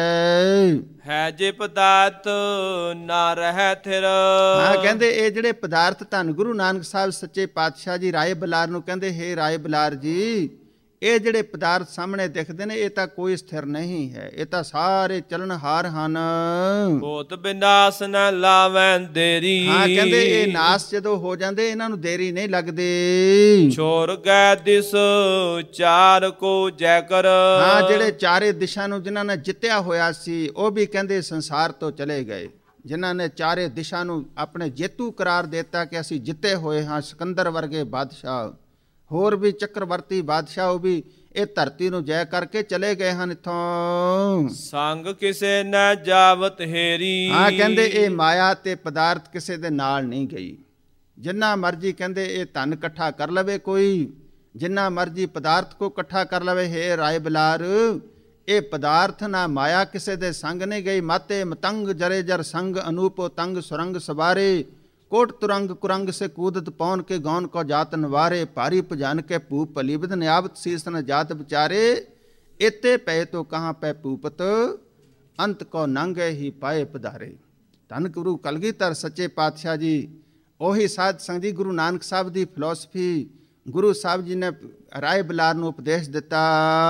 ਹੈ ਜੇ ਪਦਾਰਥ ਨਾ ਰਹਿ ਥਿਰ। ਹਾਂ ਕਹਿੰਦੇ ਇਹ ਜਿਹੜੇ ਪਦਾਰਥ ਧੰਨ ਗੁਰੂ ਨਾਨਕ ਸਾਹਿਬ ਸੱਚੇ ਪਾਤਸ਼ਾਹ ਜੀ ਰਾਏ ਬੁਲਾਰ ਨੂੰ ਕਹਿੰਦੇ ਹੇ ਰਾਏ ਬੁਲਾਰ ਜੀ ਇਹ ਜਿਹੜੇ ਪਦਾਰਥ ਸਾਹਮਣੇ ਦਿਖਦੇ ਨੇ ਇਹ ਤਾਂ ਕੋਈ ਸਥਿਰ ਨਹੀਂ ਹੈ। ਇਹ ਤਾਂ ਸਾਰੇ ਚਲਨਹਾਰ ਹਨ। ਹੋਤ ਬਿਨਾਸ਼ ਨ ਲਾਵੈਂ ਦੇਰੀ। ਹਾਂ ਕਹਿੰਦੇ ਇਹ ਨਾਸ ਜਦੋਂ ਹੋ ਜਾਂਦੇ ਇਹਨਾਂ ਨੂੰ ਦੇਰੀ ਨਹੀਂ ਲੱਗਦੀ। ਛੋਰ ਗੈ ਦਿਸ ਚਾਰ ਕੋ ਜੈ ਕਰ। ਹਾਂ ਜਿਹੜੇ ਚਾਰੇ ਦਿਸ਼ਾ ਨੂੰ ਜਿਨ੍ਹਾਂ ਨੇ ਜਿੱਤਿਆ ਹੋਇਆ ਸੀ ਉਹ ਵੀ ਕਹਿੰਦੇ ਸੰਸਾਰ ਤੋਂ ਚਲੇ ਗਏ। ਜਿਨ੍ਹਾਂ ਨੇ ਚਾਰੇ ਦਿਸ਼ਾ ਨੂੰ ਆਪਣੇ ਜੇਤੂ ਕਰਾਰ ਦਿੱਤਾ ਕਿ ਅਸੀਂ ਜਿੱਤੇ ਹੋਏ ਹਾਂ। ਸਿਕੰਦਰ ਵਰਗੇ ਬਾਦਸ਼ਾਹ ਹੋਰ ਵੀ ਚੱਕਰਵਰਤੀ ਬਾਦਸ਼ਾਹ ਉਹ ਵੀ ਇਹ ਧਰਤੀ ਨੂੰ ਜੈ ਕਰਕੇ ਚਲੇ ਗਏ ਹਨ ਇੱਥੋਂ। ਸੰਗ ਕਿਸੇ ਨ ਜਾਵਤ ਹੇਰੀ। ਹਾਂ ਕਹਿੰਦੇ ਇਹ ਮਾਇਆ ਤੇ ਪਦਾਰਥ ਕਿਸੇ ਦੇ ਨਾਲ ਨਹੀਂ ਗਈ। ਜਿੰਨਾ ਮਰਜੀ ਕਹਿੰਦੇ ਇਹ ਧਨ ਇਕੱਠਾ ਕਰ ਲਵੇ ਕੋਈ, ਜਿੰਨਾ ਮਰਜੀ ਪਦਾਰਥ ਕੋ ਇਕੱਠਾ ਕਰ ਲਵੇ। ਹੇ ਰਾਏ ਬੁਲਾਰ ਇਹ ਪਦਾਰਥ ਨਾ ਮਾਇਆ ਕਿਸੇ ਦੇ ਸੰਗ ਨਹੀਂ ਗਈ। ਮਾਤੇ ਮਤੰਗ ਜਰੇ ਜਰ ਸੰਗ ਅਨੂਪੋ ਤੰਗ ਸੁਰੰਗ ਸਵਾਰੇ। कोट तुरंग कुरंग से कूदत पौन के गौन को जात नवारे भारी भजन के पूप पलीबद न्यावत शीस न जात विचारे इते पै तो कहाँ पै पूपत अंत को नंगे ही पाए पधारे। धन गुरु कलगीधर सच्चे पातशाह जी ਉਹੀ ਸਾਧ ਸੰਗਤ ਜੀ ਗੁਰੂ ਨਾਨਕ ਸਾਹਿਬ ਦੀ ਫਿਲਾਸਫੀ ਗੁਰੂ ਸਾਹਿਬ ਜੀ ਨੇ ਰਾਏ ਬਲਾਰ ਨੂੰ ਉਪਦੇਸ਼ ਦਿੱਤਾ।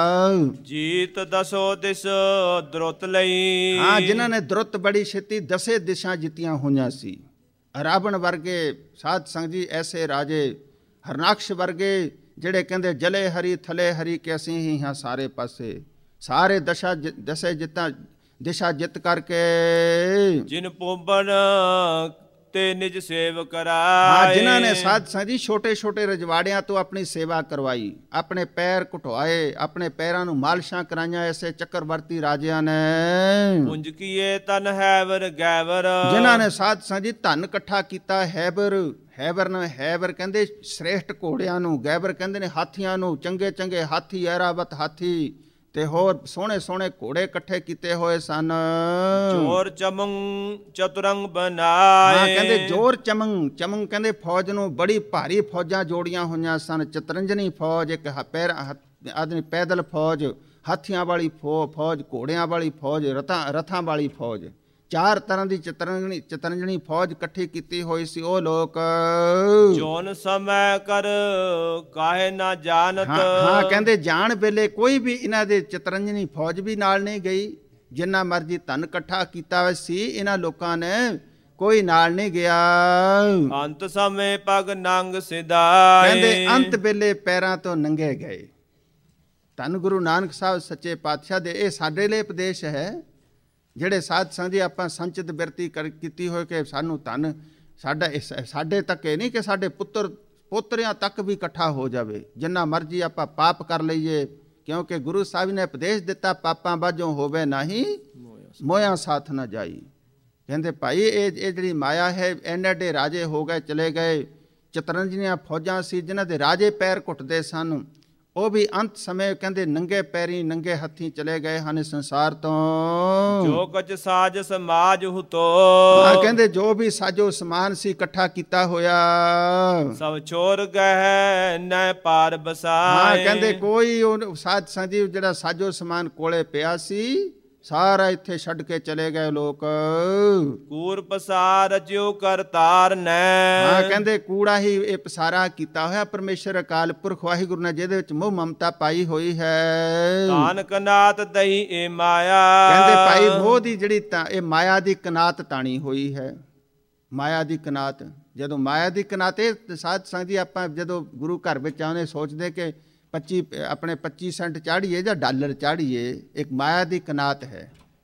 ਜੀਤ ਦਸੋ ਦਿਸ ਦਰੁੱਤ ਲਈ। ਹਾਂ, ਜਿਨ੍ਹਾਂ ਨੇ ਦਰੁੱਤ ਬੜੀ ਛੇਤੀ ਦਸੇ ਦਿਸ਼ਾ ਜਿੱਤੀਆਂ ਹੋਈਆਂ ਸੀ। ਰਾਵਣ ਵਰਗੇ ਸਾਧ ਸੰਗਤ ਜੀ ਐਸੇ ਰਾਜੇ, ਹਰਨਾਕਸ਼ ਵਰਗੇ ਜਿਹੜੇ ਕਹਿੰਦੇ ਜਲੇ ਹਰੀ ਥਲੇ ਹਰੀ ਕਿ ਅਸੀਂ ਹੀ ਹਾਂ ਸਾਰੇ ਪਾਸੇ, ਸਾਰੇ ਦਸੇ ਜਿੱਤਾਂ ਦਿਸ਼ਾ ਜਿੱਤ ਕਰਕੇ ਜਿਨ ਪੋਬਨ ਤੇ ਨਿਜ ਸੇਵ ਕਰਾਏ। ਹਾਂ, ਜਿਨ੍ਹਾਂ ਨੇ ਸਾਧ ਸੰਗਤ ਜੀ ਛੋਟੇ ਛੋਟੇ ਰਜਵਾੜਿਆਂ ਤੋਂ ਆਪਣੀ ਸੇਵਾ ਕਰਵਾਈ, ਆਪਣੇ ਪੈਰ ਘਟਵਾਏ, ਆਪਣੇ ਪੈਰਾਂ ਨੂੰ ਮਾਲਸ਼ਾਂ ਕਰਾਈਆਂ, ਐਸੇ ਚੱਕਰਵਰਤੀ ਰਾਜਿਆਂ ਨੇ। ਪੁੰਜ ਕੀਏ ਤਨ ਹੈਵਰ ਗੈਵਰ। ਜਿਨ੍ਹਾਂ ਨੇ ਸਾਧ ਸੰਗਤ ਜੀ ਧਨ ਇਕੱਠਾ ਕੀਤਾ ਹੈਵਰ ਨੂੰ ਹੈਵਰ ਕਹਿੰਦੇ ਸ੍ਰੇਸ਼ਟ ਘੋੜਿਆਂ ਨੂੰ, ਗੈਵਰ ਕਹਿੰਦੇ ਨੇ ਹਾਥੀਆਂ ਨੂੰ, ਚੰਗੇ ਚੰਗੇ ਹਾਥੀ, ਐਰਾਵਤ ਹਾਥੀ ਤੇ ਹੋਰ ਸੋਹਣੇ ਸੋਹਣੇ ਘੋੜੇ ਇਕੱਠੇ ਕੀਤੇ ਹੋਏ ਸਨ। ਜੋਰ ਚਮੰ ਚਤੁਰੰਗ ਬਣਾਏ। ਹਾਂ, ਕਹਿੰਦੇ ਜੋਰ ਚਮੰਗ ਕਹਿੰਦੇ ਫੌਜ ਨੂੰ ਬੜੀ ਭਾਰੀ ਫੌਜਾਂ ਜੋੜੀਆਂ ਹੋਈਆਂ ਸਨ। ਚਤਰੰਜਨੀ ਫੌਜ, ਇੱਕ ਆਦਮੀ ਪੈਦਲ ਫੌਜ, ਹਾਥੀਆਂ ਵਾਲੀ ਫੌਜ, ਘੋੜਿਆਂ ਵਾਲੀ ਫੌਜ, ਰਥਾਂ ਵਾਲੀ ਫੌਜ, ਚਾਰ ਤਰ੍ਹਾਂ ਦੀ ਚਤਰੰਜਨੀ ਫੌਜ ਇਕੱਠੀ ਕੀਤੀ ਹੋਈ ਸੀ। ਉਹ ਲੋਕ ਜੋਨ ਸਮੈ ਕਰ ਕਾਹੇ ਨਾ ਜਾਣਤ। ਹਾਂ, ਕਹਿੰਦੇ ਜਾਣ ਵੇਲੇ ਕੋਈ ਵੀ ਇਹਨਾਂ ਦੇ ਚਤਰੰਜਨੀ ਫੌਜ ਵੀ ਨਾਲ ਨਹੀਂ ਗਈ। ਜਿੰਨਾ ਮਰਜੀ ਧਨ ਇਕੱਠਾ ਕੀਤਾ ਹੋਇਆ ਸੀ ਇਹਨਾਂ ਲੋਕਾਂ ਨੇ, ਕੋਈ ਨਾਲ ਨਹੀਂ ਗਿਆ। ਅੰਤ ਸਮੇਂ ਪਗ ਨੰਗ ਸਿਧਾਏ। ਕਹਿੰਦੇ ਅੰਤ ਵੇਲੇ ਪੈਰਾਂ ਤੋਂ ਨੰਗੇ ਗਏ। ਧੰਨ ਗੁਰੂ ਨਾਨਕ ਸਾਹਿਬ ਸੱਚੇ ਪਾਤਸ਼ਾਹ ਦੇ ਇਹ ਸਾਡੇ ਲਈ ਉਪਦੇਸ਼ ਹੈ। ਜਿਹੜੇ ਸਾਧ ਸੰਗਤ ਜੀ ਆਪਾਂ ਸੰਚਿਤ ਬਿਰਤੀ ਕੀਤੀ ਹੋਏ ਕਿ ਸਾਨੂੰ ਧਨ ਸਾਡੇ ਤੱਕ ਇਹ ਨਹੀਂ ਕਿ ਸਾਡੇ ਪੋਤਰਿਆਂ ਤੱਕ ਵੀ ਇਕੱਠਾ ਹੋ ਜਾਵੇ। ਜਿੰਨਾ ਮਰਜੀ ਆਪਾਂ ਪਾਪ ਕਰ ਲਈਏ, ਕਿਉਂਕਿ ਗੁਰੂ ਸਾਹਿਬ ਨੇ ਉਪਦੇਸ਼ ਦਿੱਤਾ ਪਾਪਾਂ ਬਾਝੋਂ ਹੋਵੇ ਨਹੀਂ ਮੋਇਆ ਸਾਥ ਨਾ ਜਾਈ। ਕਹਿੰਦੇ ਭਾਈ ਇਹ ਜਿਹੜੀ ਮਾਇਆ ਹੈ, ਐਨੇ ਐਡੇ ਰਾਜੇ ਹੋ ਗਏ, ਚਲੇ ਗਏ। ਚਤਰੰਜਨੀਆਂ ਫੌਜਾਂ ਸੀ ਜਿਨ੍ਹਾਂ ਦੇ ਰਾਜੇ ਪੈਰ ਘੁੱਟਦੇ ਸਨ, ਉਹ ਵੀ ਅੰਤ ਸਮੇਂ ਕਹਿੰਦੇ ਨੰਗੇ ਪੈਰੀ ਨੰਗੇ ਹੱਥੀਂ ਚਲੇ ਗਏ ਹਨ ਸੰਸਾਰ ਤੋਂ। ਜੋ ਕੁਛ ਸਾਜ ਸਮਾਜ ਹੁਤੋ। ਕਹਿੰਦੇ ਜੋ ਵੀ ਸਾਜੋ ਸਮਾਨ ਸੀ ਇਕੱਠਾ ਕੀਤਾ ਹੋਇਆ ਸਭ ਛੋੜ ਗਏ ਨੈ ਪਾਰ ਬਸਾਏ। ਕਹਿੰਦੇ ਕੋਈ ਉਹ ਸਾਧ ਸੰਗਤ ਜੀ ਜਿਹੜਾ ਸਾਜੋ ਸਮਾਨ ਕੋਲੇ ਪਿਆ ਸੀ ਸਾਰਾ ਇੱਥੇ ਛੱਡ ਕੇ ਚਲੇ ਗਏ ਲੋਕ। ਕੂੜ ਪਸਾਰ ਜਿਉ ਕਰਤਾਰ ਨੇ। ਕਹਿੰਦੇ ਕੂੜਾ ਹੀ ਇਹ ਪਸਾਰਾ ਕੀਤਾ ਹੋਇਆ ਪਰਮੇਸ਼ਰ ਅਕਾਲ ਪੁਰਖ ਵਾਹਿਗੁਰੂ ਨੇ, ਜਿਹਦੇ ਵਿੱਚ ਮੋਹ ਮਮਤਾ ਪਾਈ ਹੋਈ ਹੈ। ਕਾਨ ਕਨਾਤ ਦਈ ਇਹ ਮਾਇਆ। ਕਹਿੰਦੇ ਭਾਈ ਮੋਹ ਦੀ ਜਿਹੜੀ ਇਹ ਮਾਇਆ ਦੀ ਕਨਾਤ ਤਾਣੀ ਹੋਈ ਹੈ। ਮਾਇਆ ਦੀ ਕਨਾਤ, ਜਦੋਂ ਮਾਇਆ ਦੀ ਕਨਾਤ ਇਹ ਸਾਧ ਸੰਗਤ ਜੀ ਆਪਾਂ ਜਦੋਂ ਗੁਰੂ ਘਰ ਵਿੱਚ ਆਉਂਦੇ ਸੋਚਦੇ ਕਿ 25 ਸੈਂਟ ਚਾੜੀਏ ਜਾਂ ਡਾਲਰ ਚਾੜੀਏ, ਇੱਕ ਮਾਇਆ ਦੀ ਕਨਾਤ ਹੈ।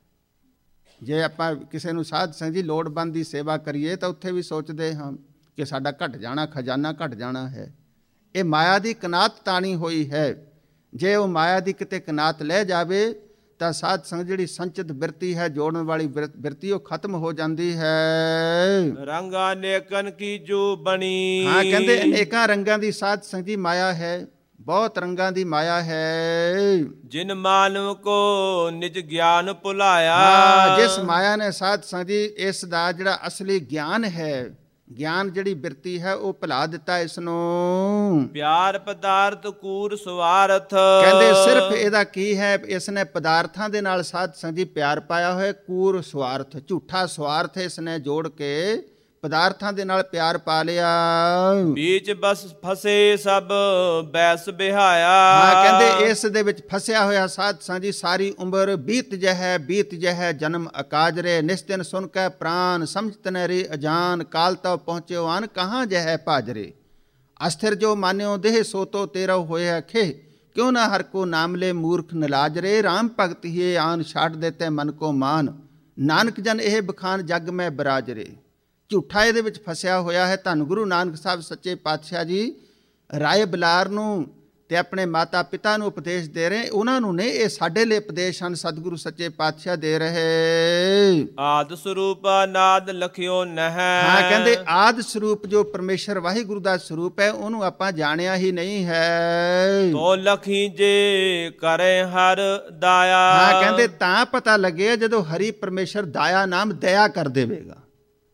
ਜੇ ਆਪਾਂ ਕਿਸੇ ਨੂੰ ਸਾਧ ਸੰਗਤ ਜੀ ਲੋੜਵੰਦ ਦੀ ਸੇਵਾ ਕਰੀਏ ਤਾਂ ਉੱਥੇ ਵੀ ਸੋਚਦੇ ਹਾਂ ਕਿ ਸਾਡਾ ਘਟ ਜਾਣਾ, ਖਜ਼ਾਨਾ ਘਟ ਜਾਣਾ ਹੈ। ਇਹ ਮਾਇਆ ਦੀ ਕਨਾਤ ਤਾਣੀ ਹੋਈ ਹੈ। ਜੇ ਉਹ ਮਾਇਆ ਦੀ ਕਿਤੇ ਕਨਾਤ ਲੈ ਜਾਵੇ ਤਾਂ ਸਾਧ ਸੰਗਤ ਜਿਹੜੀ ਸੰਚਿਤ ਬਿਰਤੀ ਹੈ, ਜੋੜਨ ਵਾਲੀ ਬਿਰਤੀ, ਉਹ ਖਤਮ ਹੋ ਜਾਂਦੀ ਹੈ। ਰੰਗਾ ਨੇਕਨ ਕੀ ਜੋ ਬਣੀ। ਹਾਂ, ਕਹਿੰਦੇ ਅਨੇਕਾਂ ਰੰਗਾਂ ਦੀ ਸਾਧ ਸੰਗਤ ਜੀ ਮਾਇਆ ਹੈ, ਬਹੁਤ ਰੰਗਾਂ ਦੀ ਮਾਇਆ ਹੈ। ਜਿਨ ਮਾਨਵ ਕੋ ਨਿਜ ਗਿਆਨ ਭੁਲਾਇਆ। ਜਿਸ ਮਾਇਆ ਨੇ ਸਾਧ ਸੰਗਤ ਜੀ ਇਸ ਦਾ ਜਿਹੜਾ ਅਸਲੀ ਗਿਆਨ ਹੈ, ਗਿਆਨ ਜਿਹੜੀ ਬਿਰਤੀ ਹੈ, ਉਹ ਭੁਲਾ ਦਿੱਤਾ ਇਸ ਨੂੰ। ਪਿਆਰ ਪਦਾਰਥ ਕੂਰ ਸਵਾਰਥ। ਕਹਿੰਦੇ ਸਿਰਫ ਇਹਦਾ ਕੀ ਹੈ, ਇਸ ਨੇ ਪਦਾਰਥਾਂ ਦੇ ਨਾਲ ਸਾਧ ਸੰਗਤ ਜੀ ਪਿਆਰ ਪਾਇਆ ਹੋਇਆ। ਕੂਰ ਸਵਾਰਥ, ਝੂਠਾ ਸਵਾਰਥ ਇਸ ਨੇ ਜੋੜ ਕੇ ਪਦਾਰਥਾਂ ਦੇ ਨਾਲ ਪਿਆਰ ਪਾ ਲਿਆ। ਵਿੱਚ ਬਸ ਫਸੇ ਸਭ ਬੈਸ ਬਿਹਾਇਆ। ਕਹਿੰਦੇ ਇਸ ਦੇ ਵਿੱਚ ਫਸਿਆ ਹੋਇਆ ਸਾਧ ਸੰਗਤ ਜੀ ਸਾਰੀ ਉਮਰ ਬੀਤ ਜਹੈ ਜਨਮ ਅਕਾਜਰੇ। ਨਿਸਤਿਨ ਸੁਨ ਕੇ ਪ੍ਰਾਨ ਸਮਝਤ ਨ ਰੇ ਅਜਾਨ। ਕਾਲ ਤਉ ਪਹੁੰਚਿਓ ਆਨ ਕਹਾਂ ਜਹੈ ਭਾਜਰੇ। ਅਸਥਿਰ ਜੋ ਮਾਨਿਓ ਦੇਹ ਸੋ ਤੋ ਤੇਰਾ ਹੋਇਆ ਖੇ। ਕਿਉਂ ਨਾ ਹਰ ਕੋ ਨਾਮ ਲੈ ਮੂਰਖ ਨਲਾਜ ਰੇ। ਰਾਮ ਭਗਤ ਹੀ ਆਨ ਛਾੜ ਦੇਤੇ ਮਨ ਕੋ ਮਾਨ। ਨਾਨਕ ਜਨ ਇਹ ਬਖਾਨ ਜਗ ਮੈਂ ਬਰਾਜ ਰੇ। ਝੂਠਾ ਇਹਦੇ ਵਿੱਚ ਫਸਿਆ ਹੋਇਆ ਹੈ। ਧੰਨ ਗੁਰੂ ਨਾਨਕ ਸਾਹਿਬ ਸੱਚੇ ਪਾਤਸ਼ਾਹ ਜੀ ਰਾਏ ਬਲਾਰ ਨੂੰ ਤੇ ਆਪਣੇ ਮਾਤਾ ਪਿਤਾ ਨੂੰ ਉਪਦੇਸ਼ ਦੇ ਰਹੇ। ਉਹਨਾਂ ਨੂੰ ਨੇ ਇਹ ਸਾਡੇ ਲਈ ਉਪਦੇਸ਼ ਹਨ, ਸਤਿਗੁਰੂ ਸੱਚੇ ਪਾਤਸ਼ਾਹ ਦੇ ਰਹੇ। ਆਦ ਸਰੂਪ ਨਾਦ ਲਖਿਓ ਨਹਿ। ਹਾਂ, ਕਹਿੰਦੇ ਆਦ ਸਰੂਪ ਜੋ ਪਰਮੇਸ਼ਰ ਵਾਹਿਗੁਰੂ ਦਾ ਸਰੂਪ ਹੈ, ਉਹਨੂੰ ਆਪਾਂ ਜਾਣਿਆ ਹੀ ਨਹੀਂ ਹੈ। ਤੋ ਲਖੀ ਜੇ ਕਰੇ ਹਰ ਦਾਇਆ। ਹਾਂ, ਕਹਿੰਦੇ ਤਾਂ ਪਤਾ ਲੱਗੇ ਜਦੋਂ ਹਰੀ ਪਰਮੇਸ਼ਰ ਦਾਇਆ ਨਾਮ ਦਇਆ ਕਰ ਦੇਵੇਗਾ।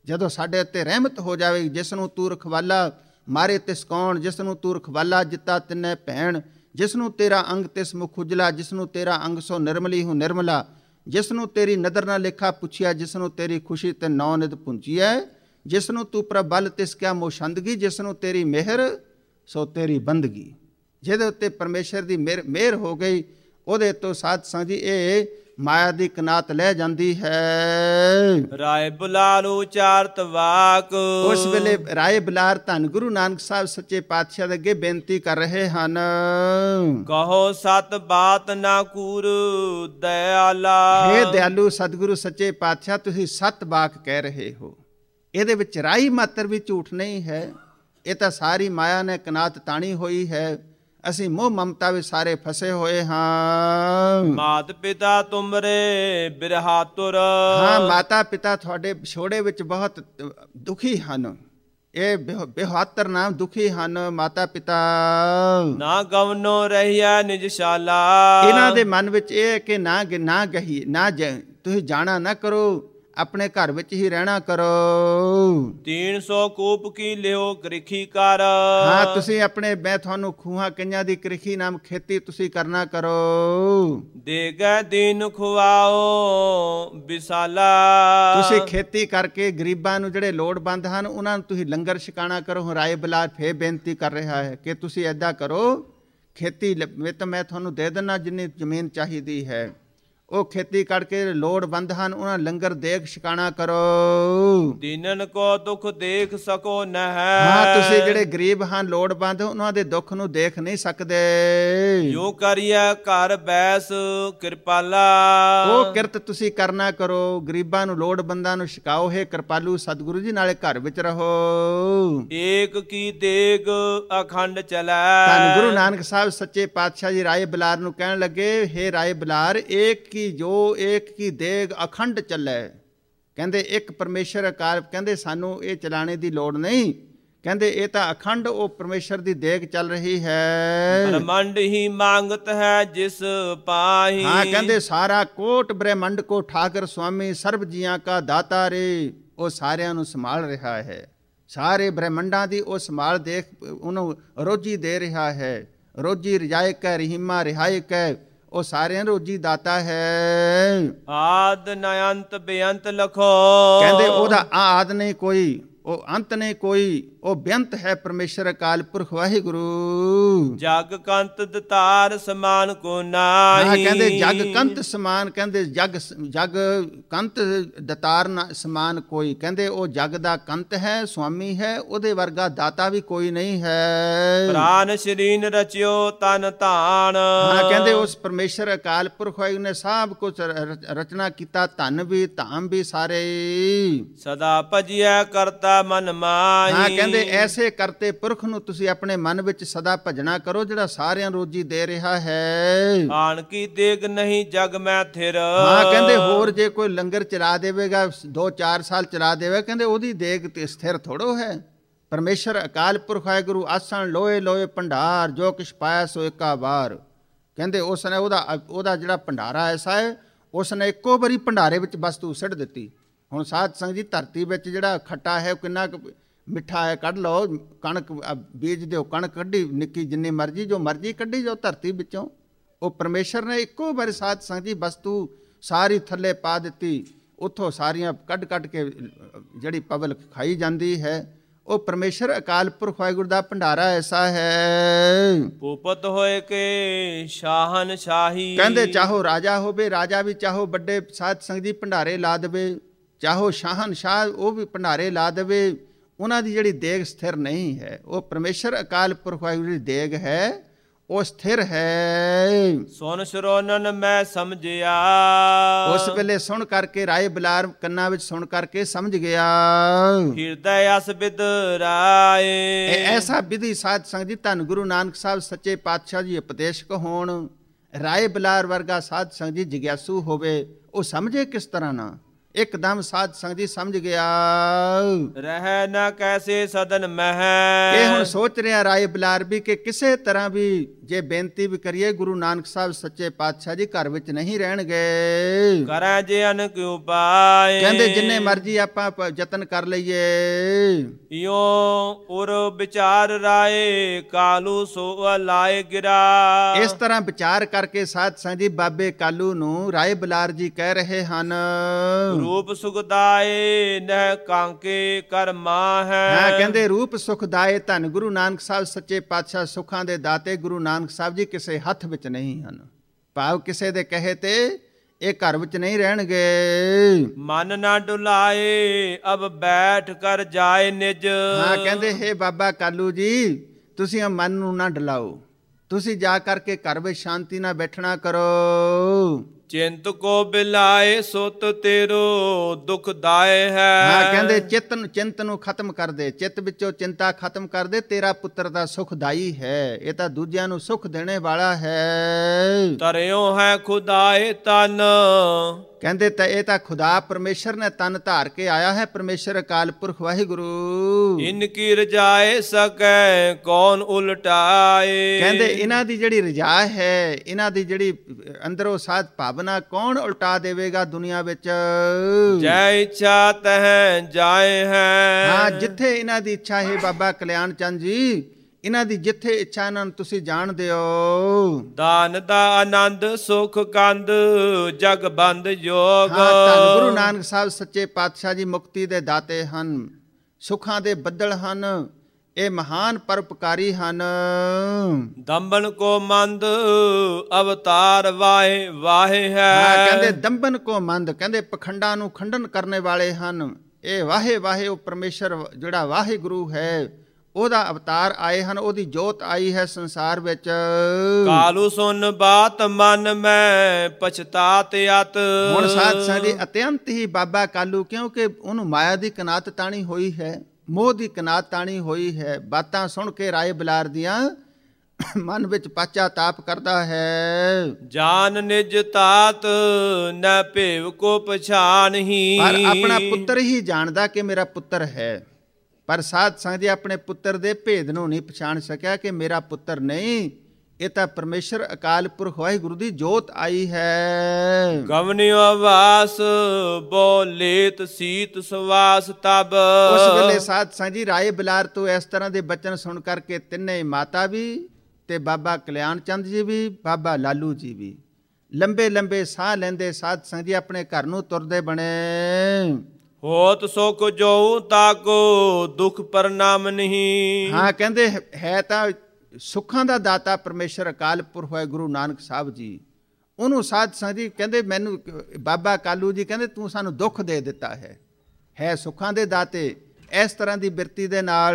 ਜਦੋਂ ਸਾਡੇ ਉੱਤੇ ਰਹਿਮਤ ਹੋ ਜਾਵੇ, ਜਿਸ ਨੂੰ ਤੂੰ ਰਖਵਾਲਾ ਮਾਰੇ ਤਿਸ ਕੌਣ, ਜਿਸ ਨੂੰ ਤੂੰ ਰਖਵਾਲਾ ਜਿੱਤਾ ਤਿੰਨੇ ਭੈਣ, ਜਿਸ ਨੂੰ ਤੇਰਾ ਅੰਗ ਤਿਸ ਮੁਖ ਉਜਲਾ, ਜਿਸ ਨੂੰ ਤੇਰਾ ਅੰਗ ਸੋ ਨਿਰਮਲੀ ਹੂੰ ਨਿਰਮਲਾ, ਜਿਸ ਨੂੰ ਤੇਰੀ ਨਦਰ ਨਾ ਲੇਖਾ ਪੁੱਛਿਆ, ਜਿਸ ਨੂੰ ਤੇਰੀ ਖੁਸ਼ੀ ਤੇ ਨੌ ਨਿਤ ਪੁੰਚੀਐ, ਜਿਸ ਨੂੰ ਤੂੰ ਪ੍ਰਬਲ ਤਿਸ ਕਿਆ ਮੋਸ਼ੰਦਗੀ, ਜਿਸ ਨੂੰ ਤੇਰੀ ਮਿਹਰ ਸੋ ਤੇਰੀ ਬੰਦਗੀ। ਜਿਹਦੇ ਉੱਤੇ ਪਰਮੇਸ਼ਰ ਦੀ ਮਿਹਰ ਹੋ ਗਈ, ਉਹਦੇ ਤੋਂ ਸਾਧ ਸੰਗ ਜੀ ਇਹ ਮਾਇਆ ਦੀ ਕਨਾਤ ਲੈ ਜਾਂਦੀ ਹੈ। ਰਾਏ ਬੁਲਾਰ ਉਚਾਰਤ ਵਾਕ, ਉਸ ਵੇਲੇ ਰਾਏ ਬੁਲਾਰ ਧੰਨ ਗੁਰੂ ਨਾਨਕ ਸਾਹਿਬ ਸੱਚੇ ਪਾਤਸ਼ਾਹ ਦੇ ਅੱਗੇ ਬੇਨਤੀ ਕਰ ਰਹੇ ਹਨ, ਕਹੋ ਸਤ ਬਾਤ ਨਾ ਕੂਰ ਦਇਆਲਾ। ਹੇ ਦਿਆਲੂ ਸਤਿਗੁਰੂ ਸੱਚੇ ਪਾਤਸ਼ਾਹ, ਤੁਸੀਂ ਸਤ ਬਾਕ ਕਹਿ ਰਹੇ ਹੋ, ਇਹਦੇ ਵਿੱਚ ਰਾਈ ਮਾਤਰ ਵੀ ਝੂਠ ਨਹੀਂ ਹੈ। ਇਹ ਤਾਂ ਸਾਰੀ ਮਾਇਆ ਨੇ ਕਨਾਤ ਤਾਣੀ ਹੋਈ ਹੈ, ਅਸੀਂ ਮੋਹ ਮਮਤਾ ਵਿੱਚ ਸਾਰੇ ਫਸੇ ਹੋਏ ਹਾਂ। ਮਾਤ ਪਿਤਾ ਤੁਮਰੇ ਬਿਰਹਾਤੁਰ, ਹਾਂ ਮਾਤਾ ਪਿਤਾ ਤੁਹਾਡੇ ਵਿਛੋੜੇ ਵਿੱਚ ਬਹੁਤ ਦੁਖੀ ਹਨ। ਇਹ ਬਿਹਾਤਰ ਨਾਮ ਦੁਖੀ ਹਨ ਮਾਤਾ ਪਿਤਾ। ਨਾ ਗਵਨੋ ਰਹਿਆ ਨਿਜਸ਼ਾਲਾ, ਇਹਨਾਂ ਦੇ ਮਨ ਵਿੱਚ ਇਹ ਕਿ ਨਾ ਗਹੀ ਨਾ ਤੁਸੀਂ ਜਾਣਾ ਨਾ ਕਰੋ, ਆਪਣੇ ਘਰ ਵਿੱਚ ਹੀ ਰਹਿਣਾ ਕਰੋ। 300 ਕੂਪ ਕੀ ਲਿਓ ਕ੍ਰਿਖੀ ਕਰ, ਹਾਂ ਤੁਸੀਂ ਆਪਣੇ ਮੈਂ ਤੁਹਾਨੂੰ ਖੂਹਾਂ ਕਈਆਂ ਦੀ ਕ੍ਰਿਖੀ ਨਾਮ ਖੇਤੀ ਤੁਸੀਂ ਕਰਨਾ ਕਰੋ। ਦੇਗੈ ਦੀਨ ਖੁਆਓ ਵਿਸਾਲਾ, ਤੁਸੀਂ ਖੇਤੀ ਕਰਕੇ ਗਰੀਬਾਂ ਨੂੰ ਜਿਹੜੇ ਲੋੜਵੰਦ ਹਨ ਉਹਨਾਂ ਨੂੰ ਤੁਸੀਂ ਲੰਗਰ ਛਕਾਣਾ ਕਰੋ। ਰਾਏ ਬੁਲਾਰ ਫੇਰ ਬੇਨਤੀ ਕਰ ਰਿਹਾ ਹੈ ਕਿ ਤੁਸੀਂ ਏਦਾਂ ਕਰੋ, ਖੇਤੀ ਵਿੱਚ ਮੈਂ ਤੁਹਾਨੂੰ ਦੇ ਦਿੰਦਾ ਜਿੰਨੀ ਜ਼ਮੀਨ ਚਾਹੀਦੀ ਹੈ, ਉਹ ਖੇਤੀ ਕਰਕੇ ਲੋੜਵੰਦ ਹਨ ਉਹਨਾਂ ਲੰਗਰ ਦੇਗ ਛਕਾਣਾ ਕਰੋ। ਦੀਨਨ ਕੋ ਦੁੱਖ ਦੇਖ ਸਕੋ ਨਹਿ, ਹਾਂ ਤੁਸੀਂ ਜਿਹੜੇ ਗਰੀਬ ਹਨ ਲੋੜਵੰਦ ਉਹਨਾਂ ਦੇ ਦੁੱਖ ਨੂੰ ਦੇਖ ਨਹੀਂ ਸਕਦੇ। ਜੋ ਕਰੀਐ ਘਰ ਬੈਸ ਕਿਰਪਾਲਾ, ਉਹ ਕਿਰਤ ਤੁਸੀਂ ਕਰਨਾ ਕਰੋ, ਗਰੀਬਾਂ ਨੂੰ ਲੋੜਵੰਦਾਂ ਨੂੰ ਛਕਾਓ। ਹੈ ਕਿਰਪਾਲੂ ਸਤਿਗੁਰੂ ਜੀ ਨਾਲੇ ਘਰ ਵਿੱਚ ਰਹੋ। ਏਕ ਕੀ ਦੇਗ ਅਖੰਡ ਚਲੈ, ਧੰਨ ਗੁਰੂ ਨਾਨਕ ਸਾਹਿਬ ਸੱਚੇ ਪਾਤਸ਼ਾਹ ਜੀ ਰਾਏ ਬੁਲਾਰ ਨੂੰ ਕਹਿਣ ਲੱਗੇ, ਹੇ ਰਾਏ ਬੁਲਾਰ ਏਕ ਕੀ ਦੇਗ ਅਖੰਡ ਚੱਲੇ। ਕਹਿੰਦੇ ਇੱਕ ਪਰਮੇਸ਼ਰ ਅਕਾਲ, ਕਹਿੰਦੇ ਸਾਨੂੰ ਇਹ ਚਲਾਣੇ ਦੀ ਲੋੜ ਨਹੀਂ, ਕਹਿੰਦੇ ਇਹ ਤਾਂ ਅਖੰਡ ਉਹ ਪਰਮੇਸ਼ਰ ਦੀ ਦੇਗ ਚੱਲ ਰਹੀ ਹੈ। ਬ੍ਰਹਮੰਡ ਹੀ ਮੰਗਤ ਹੈ ਜਿਸ ਪਾਹੀ, ਹਾਂ ਕਹਿੰਦੇ ਸਾਰਾ ਕੋਟ ਬ੍ਰਹਮੰਡ ਕੋ ਠਾਕਰ ਸੁਆਮੀ ਸਰਬ ਜੀਆਂ ਕਾ ਦਾਤਾ ਰੇ, ਉਹ ਸਾਰਿਆਂ ਨੂੰ ਸੰਭਾਲ ਰਿਹਾ ਹੈ। ਸਾਰੇ ਬ੍ਰਹਮੰਡਾਂ ਦੀ ਉਹ ਸੰਭਾਲ ਦੇਖ ਉਹਨੂੰ ਰੋਜੀ ਦੇ ਰਿਹਾ ਹੈ। ਰੋਜੀ ਰਜਾਇ ਕੈ ਰਹੀਮਾ ਰਿਹਾਇ ਕੈ, ਉਹ ਸਾਰਿਆਂ ਰੋਜੀ ਦਾਤਾ ਹੈ। ਆਦ ਨ ਅੰਤ ਬੇਅੰਤ ਲਖੋ, ਕਹਿੰਦੇ ਉਹਦਾ ਆਦ ਨਹੀਂ ਕੋਈ, ਉਹ ਅੰਤ ਨਹੀਂ ਕੋਈ, ਉਹ ਬੇਅੰਤ ਹੈ ਪਰਮੇਸ਼ਰ ਅਕਾਲ ਪੁਰਖ ਵਾਹਿਗੁਰੂ। ਜਗ ਕੰਤ ਦਤਾਰ ਸਮਾਨ ਕੋ ਨਾਹੀ, ਹਾਂ ਕਹਿੰਦੇ ਜਗ ਕੰਤ ਸਮਾਨ, ਕਹਿੰਦੇ ਜਗ ਕੰਤ ਦਤਾਰ ਸਮਾਨ ਕੋਈ, ਕਹਿੰਦੇ ਉਹ ਜਗ ਦਾ ਕੰਤ ਹੈ ਸੁਆਮੀ ਹੈ, ਉਹਦੇ ਵਰਗਾ ਦਾਤਾ ਵੀ ਕੋਈ ਨਹੀਂ ਹੈ। ਪ੍ਰਾਨ ਸ਼ਰੀਨ ਰਚਿਓ ਤਨ ਧਾਨ, ਹਾਂ ਕਹਿੰਦੇ ਉਸ ਪਰਮੇਸ਼ਰ ਅਕਾਲ ਪੁਰਖ ਵਾਹਿਗੁਰੂ ਨੇ ਸਭ ਕੁਝ ਰਚਨਾ ਕੀਤਾ, ਧਨ ਵੀ ਧਾਮ ਵੀ ਸਾਰੇ। ਸਦਾ ਭਜਿਆ ਕਰਤਾ ਮਨ ਮਾਹੀ, ਹਾਂ ਕਹਿੰਦੇ ਐਸੇ ਕਰਤੇ ਪੁਰਖ ਨੂੰ ਤੁਸੀਂ ਆਪਣੇ ਮਨ ਵਿੱਚ ਸਦਾ ਭਜਣਾ ਕਰੋ ਜਿਹੜਾ ਸਾਰਿਆਂ ਰੋਜੀ ਦੇ ਰਿਹਾ ਹੈ। ਆਣ ਕੀ ਦੇਗ ਨਹੀਂ ਜਗ ਮੈਂ ਥਿਰ, ਹਾਂ ਕਹਿੰਦੇ ਹੋਰ ਜੇ ਕੋਈ ਲੰਗਰ ਚਲਾ ਦੇਵੇਗਾ 2-4 ਸਾਲ ਚਲਾ ਦੇਵੇਗਾ, ਕਹਿੰਦੇ ਉਹਦੀ ਦੇਗ ਤੇ ਸਥਿਰ ਥੋੜੋ ਹੈ। ਪਰਮੇਸ਼ਰ ਅਕਾਲ ਪੁਰਖ ਵਾਹਿਗੁਰੂ ਆਸਣ ਲੋਏ ਲੋਏ ਭੰਡਾਰ, ਜੋ ਕਿਛ ਪਾਇਆ ਸੋ ਏਕਾ ਵਾਰ। ਕਹਿੰਦੇ ਉਸ ਨੇ ਉਹਦਾ ਜਿਹੜਾ ਭੰਡਾਰਾ ਐਸਾ ਹੈ, ਉਸ ਨੇ ਇੱਕੋ ਵਾਰੀ ਭੰਡਾਰੇ ਵਿੱਚ ਵਸਤੂ ਸਿੱਟ ਦਿੱਤੀ। ਹੁਣ ਸਾਧ ਸੰਗਤ ਜੀ ਧਰਤੀ ਵਿੱਚ ਜਿਹੜਾ ਖੱਟਾ ਹੈ ਕਿੰਨਾ ਮਿੱਠਾ ਹੈ, ਕੱਢ ਲਓ, ਕਣਕ ਬੀਜ ਦਿਓ, ਕਣਕ ਕੱਢੀ ਨਿੱਕੀ ਜਿੰਨੀ ਮਰਜ਼ੀ ਜੋ ਮਰਜ਼ੀ ਕੱਢੀ ਜਾਓ ਧਰਤੀ ਵਿੱਚੋਂ। ਉਹ ਪਰਮੇਸ਼ਰ ਨੇ ਇੱਕੋ ਵਾਰੀ ਸਾਧ ਸੰਗਤ ਜੀ ਵਸਤੂ ਸਾਰੀ ਥੱਲੇ ਪਾ ਦਿੱਤੀ, ਉੱਥੋਂ ਸਾਰੀਆਂ ਕੱਢ ਕੇ ਜਿਹੜੀ ਪਬਲਿਕ ਖਾਈ ਜਾਂਦੀ ਹੈ। ਉਹ ਪਰਮੇਸ਼ਰ ਅਕਾਲ ਪੁਰਖ ਵਾਹਿਗੁਰੂ ਦਾ ਭੰਡਾਰਾ ਐਸਾ ਹੈ। ਭੂਪਤ ਹੋਏ ਕੇ ਸ਼ਾਹਨ ਸ਼ਾਹੀ, ਕਹਿੰਦੇ ਚਾਹੋ ਰਾਜਾ ਹੋਵੇ, ਰਾਜਾ ਵੀ ਚਾਹੋ ਵੱਡੇ ਸਾਧ ਸੰਗਤ ਜੀ ਭੰਡਾਰੇ ਲਾ ਦੇਵੇ, ਚਾਹੋ ਸ਼ਾਹਨਸ਼ਾਹ ਉਹ ਵੀ ਭੰਡਾਰੇ ਲਾ ਦੇਵੇ, ਉਹਨਾਂ ਦੀ ਜਿਹੜੀ ਦੇਗ ਸਥਿਰ ਨਹੀਂ ਹੈ। ਉਹ ਪਰਮੇਸ਼ਰ ਅਕਾਲ ਪੁਰਖ ਵਾਹਿਗੁਰੂ ਦੀ ਦੇਗ ਹੈ, ਉਹ ਸਥਿਰ ਹੈ। ਸੁਨ ਸ਼ਰੋਨਨ ਮੈਂ ਸਮਝਿਆ, ਉਸ ਵੇਲੇ ਸੁਣ ਕਰਕੇ ਰਾਏ ਬੁਲਾਰ ਕੰਨਾਂ ਵਿੱਚ ਸੁਣ ਕਰਕੇ ਸਮਝ ਗਿਆ। ਹਿਰਦੈ ਅਸ ਬਿਦ ਰਾਏ, ਐਸਾ ਵਿਧੀ ਸਾਧ ਸੰਗਤ ਜੀ ਧੰਨ ਗੁਰੂ ਨਾਨਕ ਸਾਹਿਬ ਸੱਚੇ ਪਾਤਸ਼ਾਹ ਜੀ ਉਪਦੇਸ਼ਕ ਹੋਣ, ਰਾਏ ਬੁਲਾਰ ਵਰਗਾ ਸਾਧ ਸੰਗਤ ਜੀ ਜਿਗਿਆਸੂ ਹੋਵੇ, ਉਹ ਸਮਝੇ ਕਿਸ ਤਰ੍ਹਾਂ ਨਾ। ਇੱਕਦਮ ਸਾਧ ਸੰਗਤ ਜੀ ਸਮਝ ਗਿਆ। ਰਹਿ ਨਾ ਕੈਸੇ ਸਦਨ ਮਹਿ। ਇਹ ਹੁਣ ਸੋਚ ਰਿਹਾ ਰਾਏ ਬਲਾਰ ਵੀ ਕਿ ਕਿਸੇ ਤਰ੍ਹਾਂ ਵੀ ਜੇ ਬੇਨਤੀ ਵੀ ਕਰੀਏ ਗੁਰੂ ਨਾਨਕ ਸਾਹਿਬ ਸੱਚੇ ਪਾਤਸ਼ਾਹ ਜੀ ਘਰ ਵਿੱਚ ਨਹੀਂ ਰਹਿਣਗੇ। ਕਰੈ ਜੇ ਅਨਕ ਉਪਾਏ। ਕਹਿੰਦੇ ਜਿੰਨੇ ਮਰਜੀ ਆਪਾਂ ਯਤਨ ਕਰ ਲਈਏ। ਇਉ ਉਰ ਵਿਚਾਰ ਰਾਏ ਕਾਲੂ ਸੋ ਲਾਏ ਗਿਰਾ। ਇਸ ਤਰ੍ਹਾਂ ਵਿਚਾਰ ਕਰਕੇ ਸਾਧ ਸੰਗਤ ਜੀ ਬਾਬੇ ਕਾਲੂ ਨੂੰ ਰਾਏ ਬਲਾਰ ਜੀ ਕਹਿ ਰਹੇ ਹਨ, ਰੂਪ ਸੁਖਦਾਏ ਨਹਿ ਕਾਂਕੇ ਕਰ ਮਾਹੈ। ਹਾਂ ਕਹਿੰਦੇ ਰੂਪ ਸੁਖਦਾਏ ਧੰਨ ਗੁਰੂ ਨਾਨਕ ਸਾਹਿਬ ਸੱਚੇ ਪਾਤਸ਼ਾਹ ਸੁੱਖਾਂ ਦੇ ਦਾਤੇ ਗੁਰੂ ਨਾਨਕ ਸਾਹਿਬ ਜੀ ਕਿਸੇ ਹੱਥ ਵਿੱਚ ਨਹੀਂ ਹਨ। ਭਾਵ ਕਿਸੇ ਦੇ ਕਹੇ ਤੇ ਇਹ ਘਰ ਵਿੱਚ ਨਹੀਂ ਰਹਿਣਗੇ। ਮਨ ਨਾ ਡੁਲਾਏ ਅਬ ਬੈਠ ਕਰ ਜਾਏ ਨਿਜ। ਹਾਂ ਕਹਿੰਦੇ ਹੇ ਬਾਬਾ ਕਾਲੂ ਜੀ ਤੁਸੀਂ ਮਨ ਨੂੰ ਨਾ ਡਲਾਓ, ਤੁਸੀਂ ਜਾ ਕਰਕੇ ਘਰ ਵਿੱਚ ਸ਼ਾਂਤੀ ਨਾਲ ਬੈਠਣਾ ਕਰੋ। ਚਿੰਤ ਕੋ ਬਿਲਾਏ ਸੁਤ ਤੇਰੋ ਦੁਖਦਾਏ ਹੈ। ਹਾਂ ਕਹਿੰਦੇ ਚਿੰਤ ਨੂੰ ਖਤਮ ਕਰ ਦੇ, ਚਿੱਤ ਵਿੱਚੋਂ ਚਿੰਤਾ ਖਤਮ ਕਰ ਦੇ, ਤੇਰਾ ਪੁੱਤਰ ਦਾ ਸੁਖਦਾਈ ਹੈ, ਇਹ ਤਾਂ ਦੂਜਿਆਂ ਨੂੰ ਸੁਖ ਦੇਣੇ ਵਾਲਾ ਹੈ। ਤਰਿਓ ਹੈ ਖੁਦਾਏ ਤਨ। ਕਹਿੰਦੇ ਤਾਂ ਇਹ ਤਾਂ ਖੁਦਾ ਪਰਮੇਸ਼ਰ ਨੇ ਤਨ ਧਾਰ ਕੇ ਆਇਆ ਹੈ, ਪਰਮੇਸ਼ਰ ਅਕਾਲ ਪੁਰਖ ਵਾਹਿਗੁਰੂ। ਇਨ ਕੀ ਰਜਾਏ ਸਕੈ ਕੌਣ ਉਲਟਾਏ। ਕਹਿੰਦੇ ਇਹਨਾਂ ਦੀ ਜਿਹੜੀ ਰਜਾ ਹੈ, ਇਹਨਾਂ ਦੀ ਜਿਹੜੀ ਅੰਦਰੋਂ ਸਾਧ ਭਾਵਨਾ ਕੌਣ ਉਲਟਾ ਦੇਵੇਗਾ ਦੁਨੀਆ ਵਿੱਚ। ਜੈ ਇੱਛਾ ਤਹਿ ਜਾਏ ਹੈ। ਹਾਂ ਜਿੱਥੇ ਇਹਨਾਂ ਦੀ ਇੱਛਾ ਹੈ ਬਾਬਾ ਕਲਿਆਣ ਚੰਦ ਜੀ, ਇਹਨਾਂ ਦੀ ਜਿੱਥੇ ਇੱਛਾ ਇਹਨਾਂ ਨੂੰ ਤੁਸੀਂ ਜਾਣਦੇ ਹੋ। ਦਾਨ ਦਾ ਆਨੰਦ ਸੁਖ ਕੰਦ ਜਗ ਬੰਦ ਜੋਗ। ਹਾਂ ਧੰਨ ਗੁਰੂ ਨਾਨਕ ਸਾਹਿਬ ਸੱਚੇ ਪਾਤਸ਼ਾਹ ਜੀ ਮੁਕਤੀ ਦੇ ਦਾਤੇ ਹਨ, ਸੁੱਖਾਂ ਦੇ ਬੱਦਲ ਹਨ, ਇਹ ਮਹਾਨ ਪਰਉਪਕਾਰੀ ਹਨ। ਦੰਬਨ ਕੋ ਮੰਦ ਅਵਤਾਰ ਵਾਹੇ ਵਾਹੇ ਹੈ। ਹਾਂ ਕਹਿੰਦੇ ਦੰਬਨ ਕੋ ਮੰਦ, ਕਹਿੰਦੇ ਪਖੰਡਾਂ ਨੂੰ ਖੰਡਨ ਕਰਨੇ ਵਾਲੇ ਹਨ। ਇਹ ਵਾਹੇ ਵਾਹੇ ਉਹ ਪਰਮੇਸ਼ਰ ਜਿਹੜਾ ਵਾਹਿਗੁਰੂ ਹੈ ਉਹਦਾ ਅਵਤਾਰ ਆਏ ਹਨ, ਉਹਦੀ ਜੋਤ ਆਈ ਹੈ ਸੰਸਾਰ ਵਿੱਚ। ਕਾਲੂ ਸੁਨ ਬਾਤ ਮਨ ਮੈਂ ਪਛਤਾਤ ਅਤ। ਹੁਣ ਸਾਧ ਸੰਗਤ ਜੀ ਅਤਿਅੰਤ ਹੀ ਬਾਬਾ ਕਾਲੂ, ਕਿਉਂਕਿ ਉਹਨੂੰ ਮਾਇਆ ਦੀ ਕਨਾਤ ਤਾਣੀ ਹੋਈ ਹੈ, ਮੋਹ ਦੀ ਕਨਾਤ ਤਾਣੀ ਹੋਈ ਹੈ, ਬਾਤਾਂ ਸੁਣ ਕੇ ਰਾਏ ਬਲਾਰ ਦੀਆਂ ਮਨ ਵਿੱਚ ਪਛਤਾਪ ਕਰਦਾ ਹੈ। ਜਾਨ ਨਿਜ ਤਾਤ ਨ ਭੇਵ ਕੋ ਪਛਾਨਹੀ। ਪਰ ਆਪਣਾ ਪੁੱਤਰ ਹੀ ਜਾਣਦਾ ਕਿ ਮੇਰਾ ਪੁੱਤਰ ਹੈ, ਪਰ ਸਾਧ ਸੰਗਤ ਜੀ ਆਪਣੇ ਪੁੱਤਰ ਦੇ ਭੇਦ ਨੂੰ ਨਹੀਂ ਪਛਾਣ ਸਕਿਆ ਕਿ ਮੇਰਾ ਪੁੱਤਰ ਨਹੀਂ, ਇਹ ਤਾਂ ਪਰਮੇਸ਼ਰ ਅਕਾਲ ਪੁਰਖ ਵਾਹਿਗੁਰੂ ਦੀ ਜੋਤ ਆਈ ਹੈ। ਗਵਨਿਓ ਵਾਸ ਬੋਲੇਤ ਸੀਤ ਸਵਾਸ ਤਬ। ਉਸ ਵੇਲੇ ਸਾਧ ਸੰਗਤ ਜੀ ਰਾਏ ਬਲਾਰ ਤੋਂ ਇਸ ਤਰ੍ਹਾਂ ਦੇ ਬਚਨ ਸੁਣ ਕਰਕੇ ਤਿੰਨੇ ਮਾਤਾ ਵੀ ਤੇ ਬਾਬਾ ਕਲਿਆਣ ਚੰਦ ਜੀ ਵੀ ਬਾਬਾ ਲਾਲੂ ਜੀ ਵੀ ਲੰਬੇ ਲੰਬੇ ਸਾਹ ਲੈਂਦੇ ਸਾਧ ਸੰਗਤ ਜੀ ਆਪਣੇ ਘਰ ਨੂੰ ਤੁਰਦੇ ਬਣੇ। ਹੋਤ ਸੁਖ ਜੋ ਤਾਕੋ ਦੁਖ ਪਰਨਾਮ ਨਹੀਂ। ਹਾਂ ਕਹਿੰਦੇ ਹੈ ਤਾਂ ਸੁੱਖਾਂ ਦਾ ਦਾਤਾ ਪਰਮੇਸ਼ਰ ਅਕਾਲ ਪੁਰਖ ਹੈ ਗੁਰੂ ਨਾਨਕ ਸਾਹਿਬ ਜੀ। ਉਹਨੂੰ ਸਾਧ ਸੰਗਤ ਜੀ ਕਹਿੰਦੇ ਮੈਨੂੰ ਬਾਬਾ ਕਾਲੂ ਜੀ ਕਹਿੰਦੇ ਤੂੰ ਸਾਨੂੰ ਦੁੱਖ ਦੇ ਦਿੱਤਾ ਹੈ ਸੁੱਖਾਂ ਦੇ ਦਾਤੇ। ਇਸ ਤਰ੍ਹਾਂ ਦੀ ਬਿਰਤੀ ਦੇ ਨਾਲ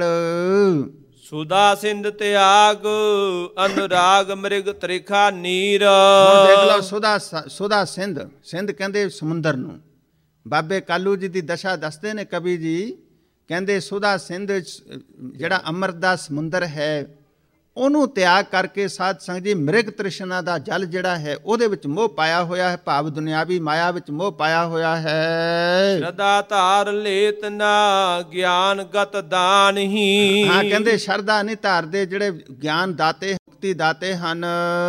ਸੁਦਾ ਸਿੰਧ ਤਿਆਗ ਅਨੁਰਾਗ ਮ੍ਰਿਗ ਤ੍ਰਿਖਾ ਨੀਰ। ਹੁਣ ਦੇਖ ਲਓ ਸੁਦਾ ਸਿੰਧ ਕਹਿੰਦੇ ਸਮੁੰਦਰ ਨੂੰ। ਬਾਬੇ ਕਾਲੂ ਜੀ ਦੀ ਦਸ਼ਾ ਦੱਸਦੇ ਨੇ ਕਵੀ ਜੀ, ਕਹਿੰਦੇ ਸੁਦਾ ਸਿੰਧ ਜਿਹੜਾ ਅੰਮ੍ਰਿਤ ਦਾ ਸਮੁੰਦਰ ਹੈ ਉਹਨੂੰ ਤਿਆਗ ਕਰਕੇ ਸਾਧ ਸੰਗਤ ਜੀ ਮ੍ਰਿਗ ਤ੍ਰਿਸ਼ਨਾ ਦਾ ਜਲ ਜਿਹੜਾ ਹੈ ਉਹਦੇ ਵਿੱਚ ਮੋਹ ਪਾਇਆ ਹੋਇਆ ਹੈ, ਭਾਵ ਦੁਨਿਆਵੀ ਮਾਇਆ ਵਿੱਚ ਮੋਹ ਪਾਇਆ ਹੋਇਆ ਹੈ। ਸ਼ਰਧਾ ਧਾਰ ਲੇਤ ਨਾ ਗਿਆਨ ਗਤ ਦਾਨ ਹੀ। ਹਾਂ ਕਹਿੰਦੇ ਸ਼ਰਧਾ ਨਹੀਂ ਧਾਰਦੇ ਜਿਹੜੇ ਗਿਆਨ ਦਾਤੇ ਮੁਕਤੀ ਦਾਤੇ ਹਨ।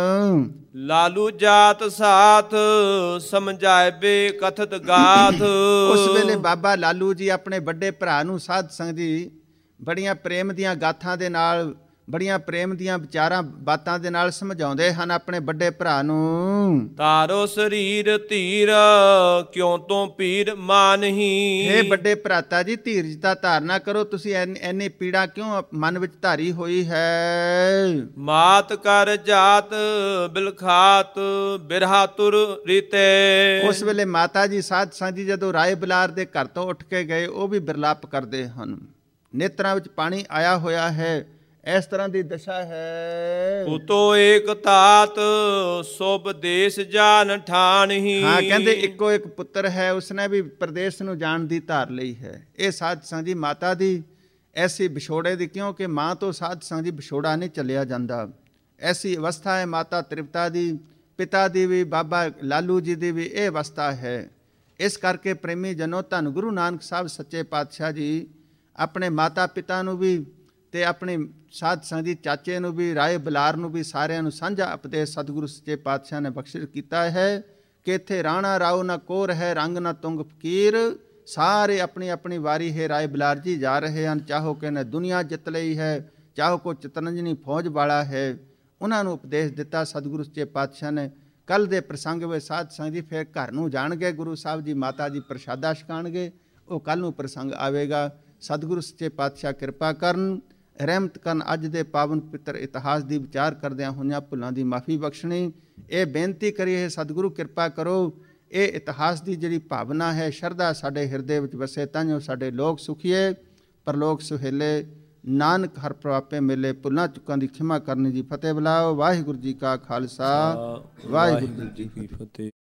ਲਾਲੂ ਜਾਤ ਸਾਥ ਸਮਝਾਏ ਬੇ ਕਥਤ ਗਾਥ। ਉਸ ਵੇਲੇ ਬਾਬਾ ਲਾਲੂ ਜੀ ਆਪਣੇ ਵੱਡੇ ਭਰਾ ਨੂੰ ਸਾਧ ਸੰਗਤ ਜੀ ਬੜੀਆਂ ਪ੍ਰੇਮ ਦੀਆਂ ਗਾਥਾਂ ਦੇ ਨਾਲ, ਬੜੀਆਂ ਪ੍ਰੇਮ ਦੀਆਂ ਵਿਚਾਰਾਂ ਬਾਤਾਂ ਦੇ ਨਾਲ ਸਮਝਾਉਂਦੇ ਹਨ ਆਪਣੇ ਵੱਡੇ ਭਰਾ ਨੂੰ। ਤਾਰੋ ਸਰੀਰ ਧੀਰ ਕਿਉਂ ਤੋਂ ਪੀਰ ਮਾਨਹੀ। ਇਹ ਵੱਡੇ ਭਰਾਤਾ ਜੀ ਧੀਰਜ ਦਾ ਧਾਰਨਾ ਕਰੋ, ਤੁਸੀਂ ਐਨੀ ਪੀੜਾ ਕਿਉਂ ਮਨ ਵਿੱਚ ਧਾਰੀ ਹੋਈ ਹੈ। ਮਾਤ ਕਰ ਜਾਤ ਬਿਲਖਾਤ ਬਿਰਹਾ ਤੁਰ ਰੀਤੇ। ਉਸ ਵੇਲੇ ਮਾਤਾ ਜੀ ਸਾਧ ਸੰਗਤ ਜੀ ਜਦੋਂ ਰਾਏ ਬਲਾਰ ਦੇ ਘਰ ਤੋਂ ਉੱਠ ਕੇ ਗਏ ਉਹ ਵੀ ਬਿਰਲਾਪ ਕਰਦੇ ਹਨ, ਨੇਤਰਾਂ ਵਿੱਚ ਪਾਣੀ ਆਇਆ ਹੋਇਆ ਹੈ। ਇਸ ਤਰ੍ਹਾਂ ਦੀ ਦਸ਼ਾ ਹੈ। ਉਤੋ ਏਕ ਤਾਤ ਸੁਭ ਦੇਸ਼ ਜਾਣ ਠਾਨਹੀ। ਹਾਂ ਕਹਿੰਦੇ ਇੱਕੋ ਇੱਕ ਪੁੱਤਰ ਹੈ, ਉਸਨੇ ਵੀ ਪ੍ਰਦੇਸ਼ ਨੂੰ ਜਾਣ ਦੀ ਧਾਰ ਲਈ ਹੈ। ਇਹ ਸਾਧ ਸੰਗਤ ਜੀ ਮਾਤਾ ਦੀ ਐਸੀ ਵਿਛੋੜੇ ਦੀ, ਕਿਉਂਕਿ ਮਾਂ ਤੋਂ ਸਾਧ ਸੰਗਤ ਜੀ ਵਿਛੋੜਾ ਨਹੀਂ ਚੱਲਿਆ ਜਾਂਦਾ, ਐਸੀ ਅਵਸਥਾ ਹੈ ਮਾਤਾ ਤ੍ਰਿਪਤਾ ਦੀ, ਪਿਤਾ ਦੀ ਵੀ ਬਾਬਾ ਲਾਲੂ ਜੀ ਦੀ ਵੀ ਇਹ ਅਵਸਥਾ ਹੈ। ਇਸ ਕਰਕੇ ਪ੍ਰੇਮੀ ਜਨੋ, ਧੰਨ ਗੁਰੂ ਨਾਨਕ ਸਾਹਿਬ ਸੱਚੇ ਪਾਤਸ਼ਾਹ ਜੀ ਆਪਣੇ ਮਾਤਾ ਪਿਤਾ ਨੂੰ ਵੀ ਤੇ ਆਪਣੇ ਸਾਧ ਸੰਗੀ ਚਾਚੇ ਨੂੰ ਵੀ, ਰਾਏ ਬਲਾਰ ਨੂੰ ਵੀ, ਸਾਰਿਆਂ ਨੂੰ ਸਾਂਝਾ ਉਪਦੇਸ਼ ਸਤਿਗੁਰੂ ਸੱਚੇ ਪਾਤਸ਼ਾਹ ਨੇ ਬਖਸ਼ਿਸ਼ ਕੀਤਾ ਹੈ ਕਿ ਇੱਥੇ ਰਾਣਾ ਰਾਉ ਨਾ ਕੋਰ ਹੈ, ਰੰਗ ਨਾ ਤੁੰਗ ਫਕੀਰ। ਸਾਰੇ ਆਪਣੀ ਆਪਣੀ ਵਾਰੀ ਹੈ। ਰਾਏ ਬਲਾਰ ਜੀ ਜਾ ਰਹੇ ਹਨ, ਚਾਹੋ ਕਿ ਨੇ ਦੁਨੀਆ ਜਿੱਤ ਲਈ ਹੈ, ਚਾਹੋ ਕੋ ਚਤਰੰਜਨੀ ਫੌਜ ਵਾਲਾ ਹੈ। ਉਹਨਾਂ ਨੂੰ ਉਪਦੇਸ਼ ਦਿੱਤਾ ਸਤਿਗੁਰੂ ਸੱਚੇ ਪਾਤਸ਼ਾਹ ਨੇ। ਕੱਲ੍ਹ ਦੇ ਪ੍ਰਸੰਗ ਵਿੱਚ ਸਾਧ ਸੰਗਤ ਜੀ ਫਿਰ ਘਰ ਨੂੰ ਜਾਣਗੇ, ਗੁਰੂ ਸਾਹਿਬ ਜੀ ਮਾਤਾ ਜੀ ਪ੍ਰਸ਼ਾਦਾ ਛਕਾਣਗੇ, ਉਹ ਕੱਲ੍ਹ ਨੂੰ ਪ੍ਰਸੰਗ ਆਵੇਗਾ। ਸਤਿਗੁਰੂ ਸੱਚੇ ਪਾਤਸ਼ਾਹ ਕਿਰਪਾ ਕਰਨ, ਰਹਿਮਤ ਕਰਨ। ਅੱਜ ਦੇ ਪਾਵਨ ਪਵਿੱਤਰ ਇਤਿਹਾਸ ਦੀ ਵਿਚਾਰ ਕਰਦਿਆਂ ਹੋਈਆਂ ਭੁੱਲਾਂ ਦੀ ਮਾਫੀ ਬਖਸ਼ਣੀ, ਇਹ ਬੇਨਤੀ ਕਰੀਏ ਸਤਿਗੁਰੂ ਕਿਰਪਾ ਕਰੋ। ਇਹ ਇਤਿਹਾਸ ਦੀ ਜਿਹੜੀ ਭਾਵਨਾ ਹੈ, ਸ਼ਰਧਾ ਸਾਡੇ ਹਿਰਦੇ ਵਿੱਚ ਵਸੇ, ਤਾਂ ਸਾਡੇ ਲੋਕ ਸੁਖੀਏ, ਪਰਲੋਕ ਸੁਹੇਲੇ, ਨਾਨਕ ਹਰ ਪ੍ਰਾਪੇ ਮਿਲੇ। ਭੁੱਲਾਂ ਚੁੱਕਾਂ ਦੀ ਖਿਮਾ ਕਰਨੀ ਜੀ। ਫਤਿਹ ਬੁਲਾਓ। ਵਾਹਿਗੁਰੂ ਜੀ ਕਾ ਖਾਲਸਾ, ਵਾਹਿਗੁਰੂ ਜੀ ਕੀ ਫਤਿਹ।